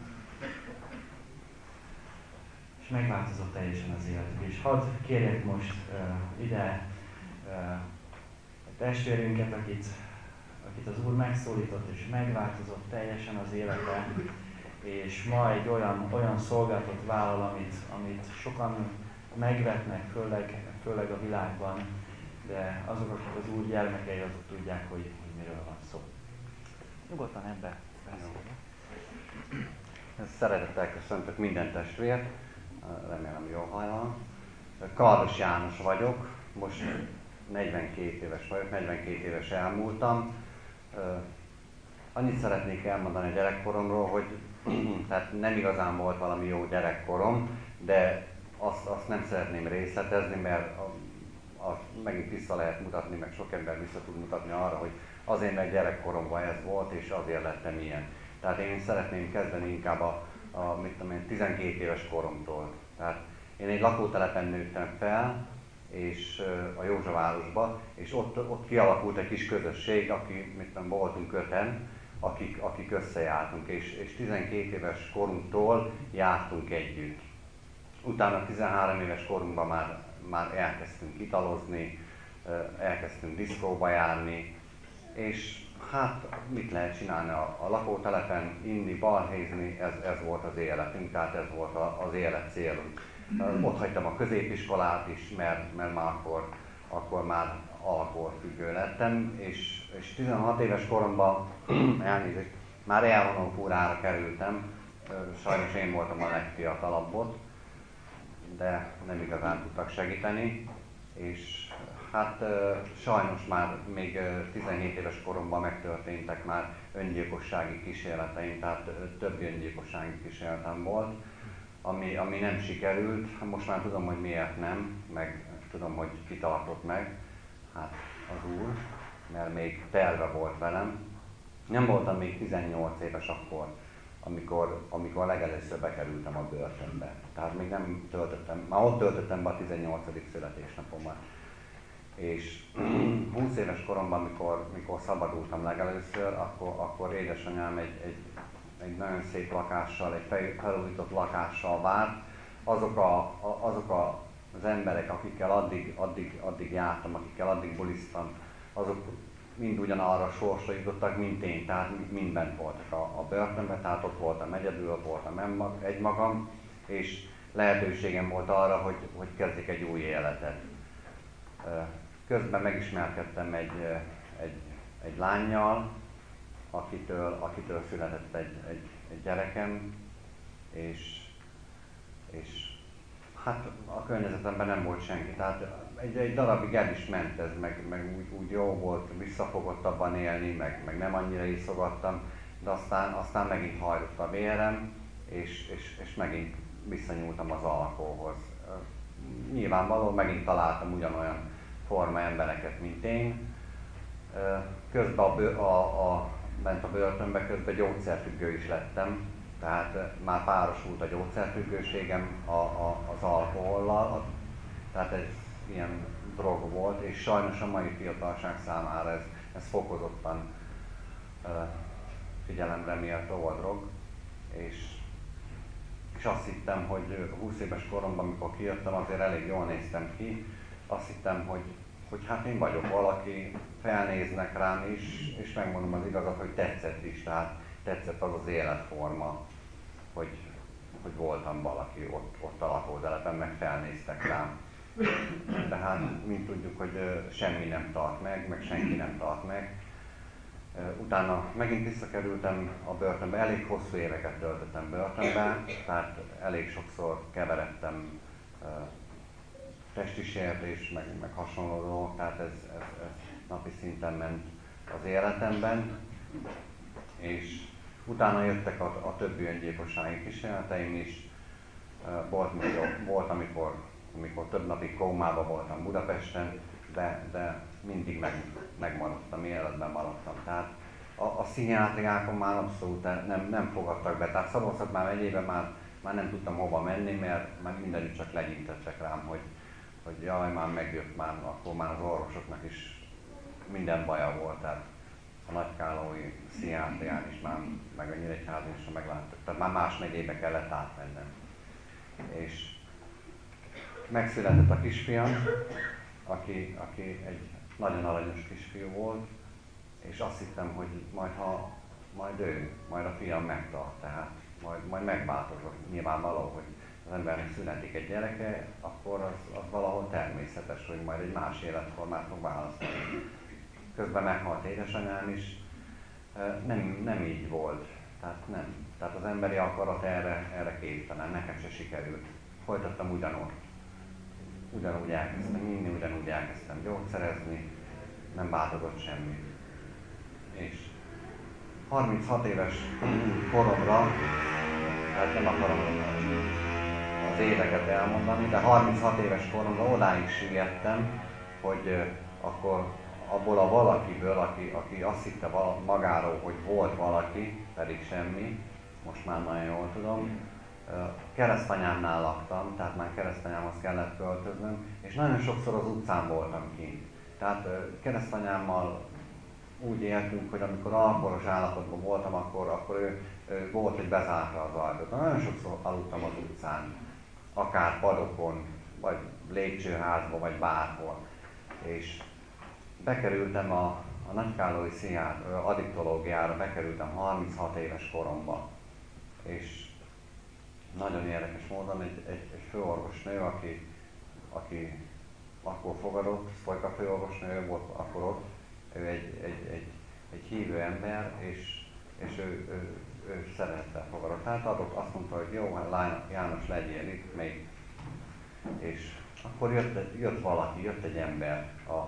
És megváltozott teljesen az életük. És hadd kérjek most uh, ide uh, a testvérünket, akit, akit az Úr megszólított, és megváltozott teljesen az élete, és ma egy olyan, olyan szolgálatot vállal, amit, amit sokan megvetnek, főleg, főleg a világban, de azok, akik az Úr gyermekei, azok tudják, hogy, hogy miről van szó. Nyugodtan ebbe beszélni.
Szeretettel köszöntök minden testvért, remélem jól hallom. Kardos János vagyok, most negyvenkét éves vagyok, negyvenkét éves elmúltam. Annyit szeretnék elmondani a gyerekkoromról, hogy tehát nem igazán volt valami jó gyerekkorom, de azt, azt nem szeretném részletezni, mert a, a, megint vissza lehet mutatni, meg sok ember vissza tud mutatni arra, hogy azért, mert gyerekkoromban ez volt, és azért lettem ilyen. Tehát én szeretném kezdeni inkább a, a mit tudom én, tizenkét éves koromtól. Tehát én egy lakótelepen nőttem fel, és a Józsavárosba, és ott, ott kialakult egy kis közösség, aki, mit tudom, voltunk öten, akik, akik összejártunk, és, és tizenkét éves korunktól jártunk együtt. Utána tizenhárom éves korunkban már, már elkezdtünk italozni, elkezdtünk diszkóba járni, és hát mit lehet csinálni a, a lakótelepen, inni, balhézni, ez, ez volt az életünk, tehát ez volt a, az élet célunk. Ott hagytam a középiskolát is, mert, mert már akkor, akkor már alkoholfüggő lettem, és, és tizenhat éves koromban elnézést, már elvonókúrára kerültem, sajnos én voltam a legfiatalabb ott, de nem igazán tudtak segíteni, és hát sajnos már még tizenhét éves koromban megtörténtek már öngyilkossági kísérleteim, tehát több öngyilkossági kísérletem volt, ami, ami nem sikerült. Most már tudom, hogy miért nem, meg tudom, hogy ki tartott meg, hát az Úr, mert még terve volt velem. Nem voltam még tizennyolc éves akkor, amikor, amikor legelőször bekerültem a börtönbe. Tehát még nem töltöttem, már ott töltöttem be a tizennyolcadik születésnapomat. És húsz éves koromban, mikor, mikor szabadultam legelőször, akkor, akkor édesanyám egy, egy, egy nagyon szép lakással, egy felújított lakással várt. Azok, a, azok a, az emberek, akikkel addig, addig, addig jártam, akikkel addig bulisztam, azok mind ugyanarra sorsra jutottak, mint én, tehát mind bent voltak a, a börtönben, tehát ott voltam egyedül, ott voltam egymagam, és lehetőségem volt arra, hogy, hogy kezdjek egy új életet. Közben megismerkedtem egy, egy, egy lánnyal, akitől, akitől született egy, egy, egy gyerekem, és, és hát a környezetemben nem volt senki, tehát egy, egy darabig el is ment ez, meg, meg úgy, úgy jó volt visszafogottabban élni, meg, meg nem annyira iszogattam, de aztán, aztán megint hajlott a vérem, és, és, és megint visszanyúltam az alkoholhoz. Nyilvánvalóan megint találtam ugyanolyan forma embereket, mint én. Közben a, bő, a, a, ment a börtönbe, közben gyógyszerfüggő is lettem, tehát már párosult a gyógyszerfüggőségem a, a, az alkohollal, tehát ez ilyen drog volt, és sajnos a mai fiatalság számára ez, ez fokozottan uh, figyelemre méltó a drog, és, és azt hittem, hogy húsz éves koromban, amikor kijöttem, azért elég jól néztem ki, azt hittem, hogy, hogy hát én vagyok valaki, felnéznek rám is, és megmondom az igazat, hogy tetszett is, tehát tetszett az az életforma, hogy, hogy voltam valaki ott, ott a lakótelepen, meg felnéztek rám. De hát, mint tudjuk, hogy semmi nem tart meg, meg senki nem tart meg. Utána megint visszakerültem a börtönbe, elég hosszú éveket töltöttem börtönbe, tehát elég sokszor keveredtem testi sértés, meg, meg hasonló dolgok, tehát ez, ez, ez napi szinten ment az életemben. És utána jöttek a, a többi öngyilkossági kísérleteim is. Volt, volt amikor, amikor több napig kómában voltam Budapesten, de, de mindig meg, megmaradtam, életben maradtam. Tehát a, a pszichiátriákon már abszolút nem, nem fogadtak be. Tehát Szabolcs már megyében már, már nem tudtam hova menni, mert, mert mindenütt csak legyintettek rám, hogy, hogy jaj, már megjött már, akkor már az orvosoknak is minden baja volt. Tehát a nagykállói pszichiátrián is már, meg a Nyíregyházon is megláttak. Tehát már más megyébe kellett átmennem. És megszületett a kisfiam, aki, aki egy nagyon aranyos kisfiú volt, és azt hittem, hogy majd, ha, majd ő, majd a fiam megtart, tehát majd, majd megváltozok. Nyilvánvaló, hogy az embernek születik egy gyereke, akkor az, az valahol természetes, hogy majd egy más életformát fog választani. Közben meghalt édesanyám is, nem, nem így volt, tehát nem. Tehát az emberi akarat erre, erre képtelen, nekem se sikerült. Folytattam ugyanott. Ugyanúgy elkezdtem inni, ugyanúgy elkezdtem gyógyszerezni, nem változott semmi. És harminchat éves koromra, tehát nem akarom az éveket elmondani, de harminchat éves koromra odáig süllyedtem, hogy akkor abból a valakiből, aki, aki azt hitte magáról, hogy volt valaki, pedig semmi, most már nagyon jól tudom, keresztanyámnál laktam, tehát már keresztanyámhoz kellett költöznöm, és nagyon sokszor az utcán voltam kint. Tehát keresztanyámmal úgy éltünk, hogy amikor alkoholos állapotban voltam, akkor, akkor ő, ő volt, hogy bezárta az ajtót. Nagyon sokszor aludtam az utcán, akár padokon, vagy lépcsőházba, vagy bárhol. És bekerültem a, a nagykállói pszichiátr addiktológiára bekerültem harminchat éves koromban. És nagyon érdekes módon egy, egy, egy főorvosnő, aki, aki akkor fogadott, Sztojka főorvosnő volt akkor ott, ő egy, egy, egy, egy hívő ember, és, és ő, ő, ő szeretettel fogadott. Tehát adott, azt mondta, hogy jó, hát János, legyél itt még. És akkor jött, jött valaki, jött egy ember, a,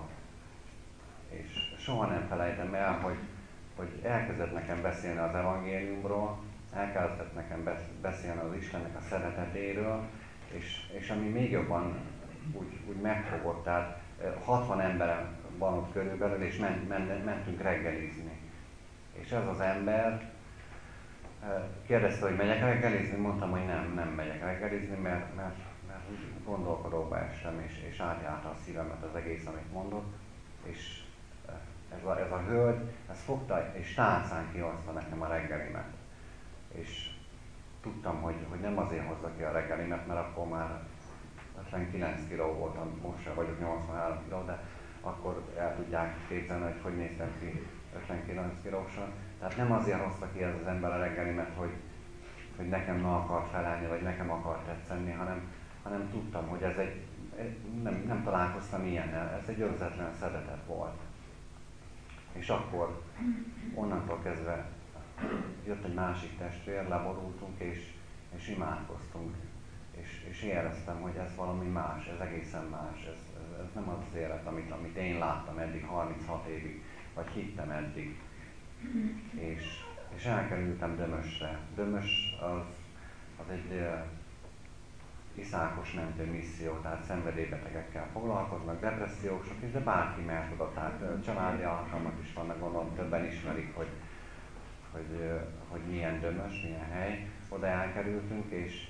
és soha nem felejtem el, hogy, hogy elkezdett nekem beszélni az evangéliumról, elkezdett nekem beszélni az Istennek a szeretetéről, és, és ami még jobban úgy, úgy megfogott, tehát hatvan ember van ott körülbelül, és ment, ment, mentünk reggelizni. És ez az ember kérdezte, hogy megyek reggelizni, mondtam, hogy nem, nem megyek reggelizni, mert, mert, mert gondolkodóba estem, és, és átjárta a szívemet az egész, amit mondott, és ez a, ez a hölgy, ez fogta, és táncán kihozta nekem a reggelimet. És tudtam, hogy, hogy nem azért hozza ki a reggelimet, mert akkor már ötvenkilenc kiló voltam, most sem vagyok nyolcvanhárom kiló, de akkor el tudják képzelni, hogy hogy néztem ki ötvenkilenc kilósan. Tehát nem azért hozta ki ez az ember a reggelimet, hogy, hogy nekem ne akart felelni, vagy nekem akart tetszeni, hanem, hanem tudtam, hogy ez egy, nem, nem találkoztam ilyennel, ez egy önzetlen szeretet volt. És akkor onnantól kezdve jött egy másik testvér, leborultunk és, és imádkoztunk. És, és éreztem, hogy ez valami más, ez egészen más, ez, ez, ez nem az élet, amit, amit én láttam eddig harminchat évig, vagy hittem eddig. És, és elkerültem Dömösre. Dömös az, az egy uh, iszákos mentő misszió, tehát szenvedélybetegekkel foglalkoznak, depressziósok is, de bárki mehet oda, tehát uh, családi alkalmak is vannak, gondolom többen ismerik, hogy, hogy, uh, hogy milyen Dömös, milyen hely. Oda elkerültünk, és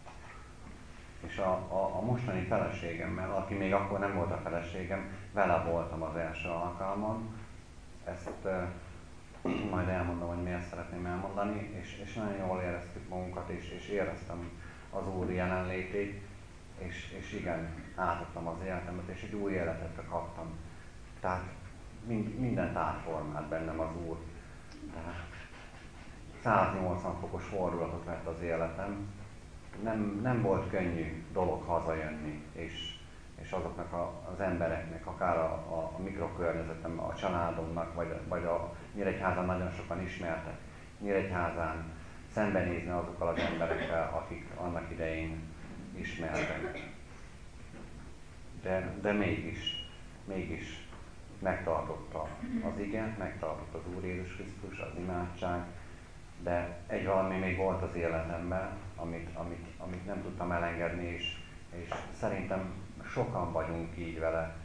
És a, a, a mostani feleségemmel, aki még akkor nem volt a feleségem, vele voltam az első alkalmon. Ezt uh, majd elmondom, hogy miért szeretném elmondani, és, és nagyon jól éreztük magunkat, és, és éreztem az Úr jelenlétét, és, és igen, átadtam az életemet, és egy új életet kaptam. Tehát mind, mindent átformált bennem az Úr. Tehát száznyolcvan fokos fordulatot vett az életem. Nem, nem volt könnyű dolog hazajönni, és, és azoknak a, az embereknek, akár a, a, a mikrokörnyezetem, a családomnak, vagy, vagy a Nyíregyházán nagyon sokan ismertek, Nyíregyházán szembenézni azokkal az emberekkel, akik annak idején ismertek. De, de mégis, mégis megtartotta az ige, megtartotta az Úr Jézus Krisztus, az imádság, de egy valami még volt az életemben, amit, amit, amit nem tudtam elengedni, és, és szerintem sokan vagyunk így vele,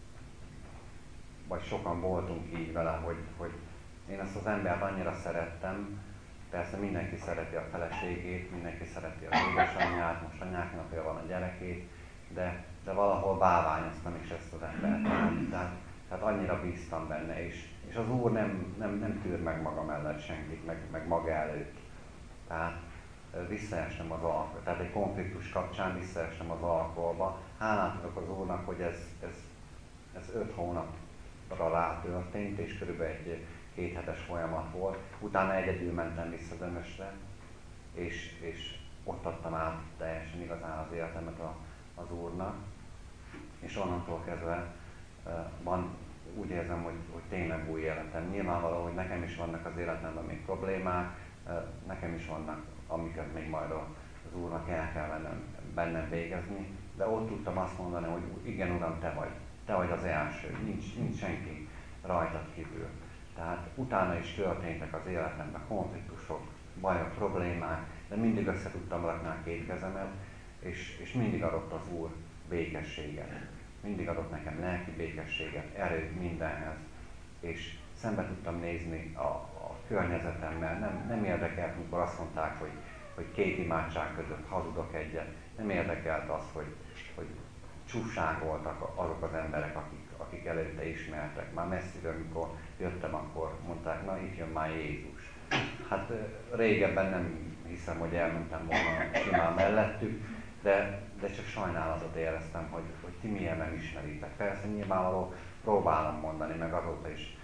vagy sokan voltunk így vele, hogy, hogy én ezt az embert annyira szerettem, persze mindenki szereti a feleségét, mindenki szereti az édesanyját, most anyák napja van a gyerekét, de, de valahol bálványoztam is ezt az embert. Tehát, tehát annyira bíztam benne, és, és az Úr nem, nem, nem tűr meg maga mellett senkit, meg, meg maga előtt. Tehát visszaestem az alkoholba, tehát egy konfliktus kapcsán visszaestem az alkoholba. Hálát adok az Úrnak, hogy ez, ez, ez öt hónapra rá történt, és körülbelül egy két hetes folyamat volt. Utána egyedül mentem vissza Dömösre, és, és ott adtam át teljesen igazán az életemet a, az Úrnak. És onnantól kezdve uh, van, úgy érzem, hogy, hogy tényleg új életem. Nyilvánvaló, hogy nekem is vannak az életemben még problémák, uh, nekem is vannak, amiket még majd az Úrnak el kell bennem, bennem végezni, de ott tudtam azt mondani, hogy igen, Uram, Te vagy, Te vagy az első, nincs, nincs senki rajtad kívül. Tehát utána is történtek az életemben konfliktusok, bajok, problémák, de mindig össze tudtam rakni a két kezemet, és, és mindig adott az Úr békességet. Mindig adott nekem lelki békességet, erőt mindenhez, és szembe tudtam nézni a, a környezetemmel. Nem, nem érdekelt, amikor azt mondták, hogy, hogy két imádság között hazudok egyet. Nem érdekelt az, hogy, hogy csúfság voltak azok az emberek, akik, akik előtte ismertek. Már messziről, amikor jöttem, akkor mondták, na itt jön már Jézus. Hát régebben nem hiszem, hogy elmentem volna simán mellettük, de, de csak sajnálatot éreztem, hogy, hogy ti milyen nem ismeritek. Persze nyilvánvaló próbálom mondani, meg azóta is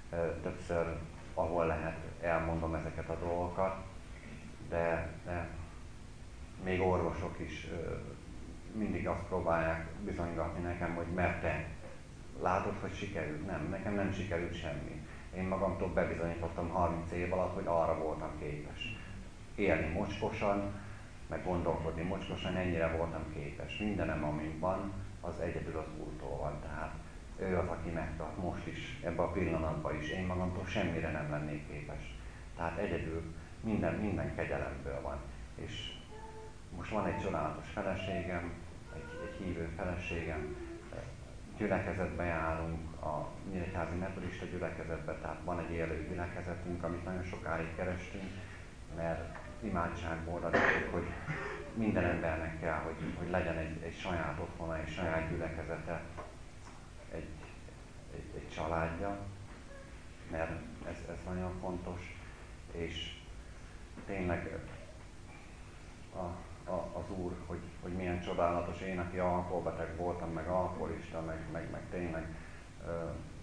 többször, ahol lehet, elmondom ezeket a dolgokat, de, de még orvosok is mindig azt próbálják bizonygatni nekem, hogy mert te látod, hogy sikerült? Nem, nekem nem sikerült semmi. Én magamtól bebizonyítottam harminc év alatt, hogy arra voltam képes. Élni mocskosan, meg gondolkodni mocskosan, ennyire voltam képes. Mindenem, ami van, az egyedül az Úrtól van. Tehát ő az, aki megtart most is, ebben a pillanatban is. Én magamtól semmire nem lennék képes. Tehát egyedül minden, minden kegyelemből van. És most van egy csodálatos feleségem, egy, egy hívő feleségem, gyülekezetbe járunk, a nyíregyházi metodista gyülekezetbe, tehát van egy élő gyülekezetünk, amit nagyon sokáig kerestünk, mert imádságból adjuk, hogy minden embernek kell, hogy, hogy legyen egy, egy saját otthona, egy saját gyülekezete, egy, egy, egy családja, mert ez, ez nagyon fontos, és tényleg a, a, az Úr, hogy, hogy milyen csodálatos, én, aki alkoholbeteg voltam, meg alkoholista, meg, meg, meg tényleg ö,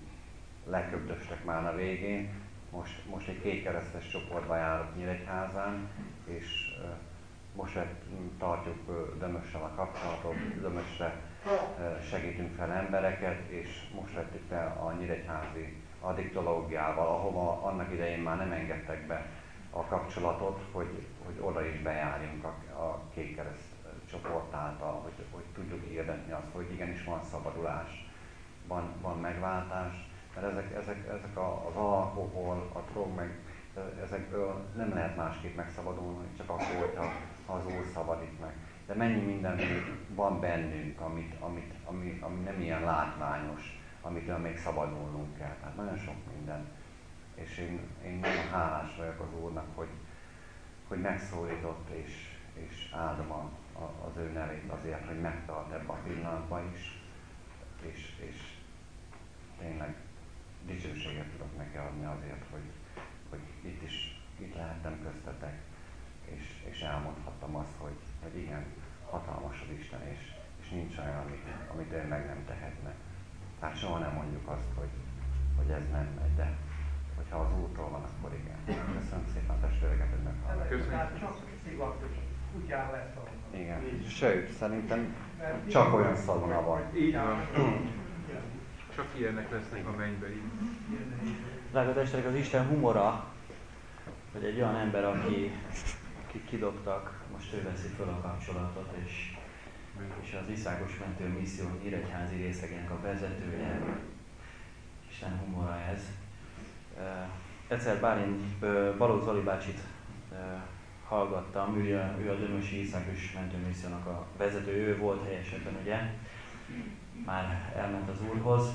leköbdöstek már a végén. Most, most egy kékkeresztes csoportba járok Nyíregyházán, és ö, most vett, tartjuk ö, Dömössel a kapcsolatot, Dömösre ö, segítünk fel embereket, és most vettük fel a nyíregyházi addiktológiával, ahova annak idején már nem engedtek be a kapcsolatot, hogy, hogy oda is bejárjunk a, a kékkereszt csoport által, hogy, hogy tudjuk hirdetni azt, hogy igenis van szabadulás, van, van megváltás, mert ezek, ezek, ezek a, az alkohol, a drog, meg ezekből nem lehet másképp megszabadulni, csak akkor, hogyha az Úr szabadít meg. De mennyi minden van bennünk, amit, amit, ami, ami nem ilyen látványos, amitől még szabadulnunk kell. Tehát nagyon sok minden. És én, én nagyon hálás vagyok az Úrnak, hogy, hogy megszólított, és, és áldom a, a, az ő nevét azért, hogy megtart ebben a pillanatban is, és, és tényleg dicsőséget tudok neki adni azért, hogy, hogy itt is itt lehettem köztetek, és, és elmondhattam azt, hogy, hogy igen, hatalmas az Isten, és, és nincs olyan, amit, amit ő meg nem tehetne. Tehát soha nem mondjuk azt, hogy, hogy ez nem megy, de hogyha az Úrtól van, akkor igen. Köszönöm szépen a testvéreket, hogy meghallgattak.
Köszönöm. Csak szivatos kutyán lesz a...
Igen. Sőt, szerintem csak olyan szalona van.
Így van. Csak ilyenek lesznek a mennyben.
Drága testvérek, az Isten humora, hogy egy olyan ember, aki, aki kidobtak, most ő veszi föl a kapcsolatot, és, és az Iszákos Mentő Misszió nyíregyházi részlegének a vezetője. Isten humora ez. Uh, egyszer Bálint uh, Balogh Zoli bácsit uh, hallgattam, ő a, ő a Dömösi Iszákos Mentő Missziónak a vezető, ő volt helyesebben, ugye? Már elment az Úrhoz.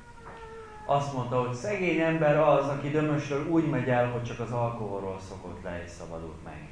Azt mondta, hogy szegény ember az, aki Dömösről úgy megy el, hogy csak az alkoholról szokott le és szabadult meg.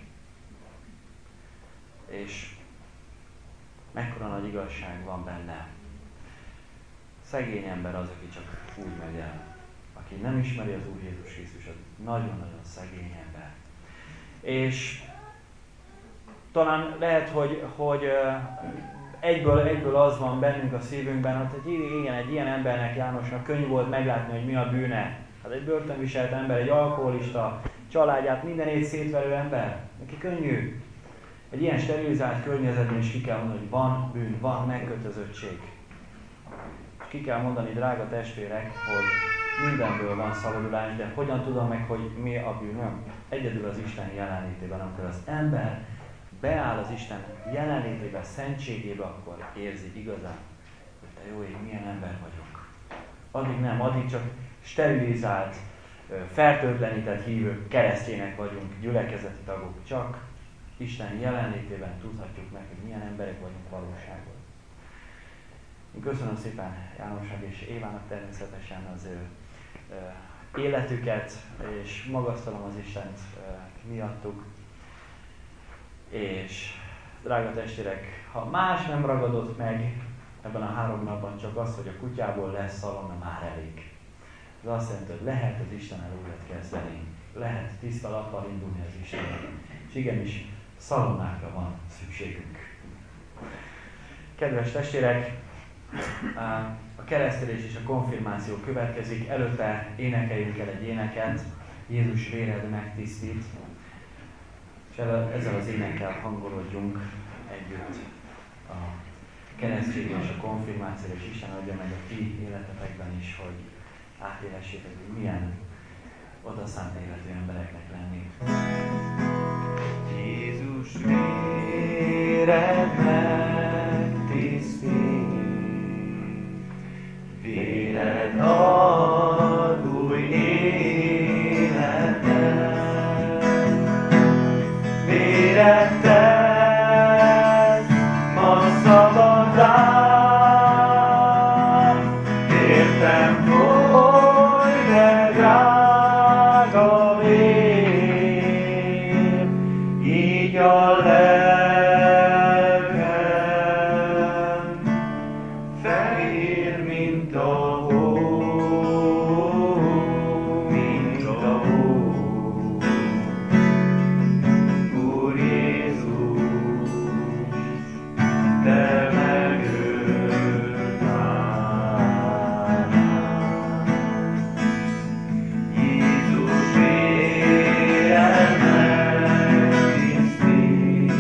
És mekkora nagy igazság van benne. Szegény ember az, aki csak úgy megy el. Aki nem ismeri az Úr Jézus Krisztus, az nagyon-nagyon szegény ember. És talán lehet, hogy, hogy egyből, egyből az van bennünk a szívünkben, hogy igen, egy ilyen embernek, Jánosnak könnyű volt meglátni, hogy mi a bűne. Hát egy börtönviselt ember, egy alkoholista, családját mindenét szétverő ember, neki könnyű. Egy ilyen sterilizált környezetben is ki kell mondani, hogy van bűn, van megkötözöttség. És ki kell mondani, drága testvérek, hogy mindenből van szabadulás, de hogyan tudom meg, hogy mi a bűnöm? Egyedül az Isten jelenlétében, amikor az ember beáll az Isten jelenlétébe, szentségébe, akkor érzi igazán, hogy te jó ég, milyen ember vagyok. Addig nem, addig csak sterilizált, fertőtlenített hívő keresztjének vagyunk, gyülekezeti tagok, csak Isten jelenlétében tudhatjuk meg, hogy milyen emberek vagyunk valóságban. Én köszönöm szépen Jánosnak és Évának természetesen az ő uh, életüket, és magasztalom az Istent uh, miattuk. És drága testvérek, ha más nem ragadott meg ebben a három napban, csak az, hogy a kutyából lesz szalonna, már elég. Ez azt jelenti, hogy lehet az Istennel újat kezdeni, lehet tiszta lappal indulni az Istennel. És igenis, szalonnákra van szükségünk. Kedves testvérek,
A keresztelés és a konfirmáció következik, előtte énekeljünk el egy éneket, Jézus véred megtisztít, és ezzel az énekkel hangolódjunk együtt a keresztségre és a konfirmációra, és Isten adja meg a ti életetekben is, hogy átélhessétek, hogy milyen odaszánt életű embereknek lenni. Jézus véred megtisztít, véred ad új életet, véred tesz ma szabaddá, értem foly, de drága vér, így a lelkem fehér, mint a hó, mint a hó. Úr Jézus, te megöltál. Jézus véred megtisztít,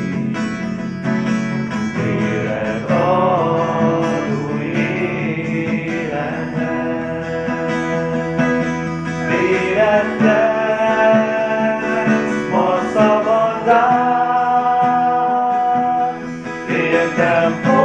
véred ad új életet, véred tesz ma szabaddá, értem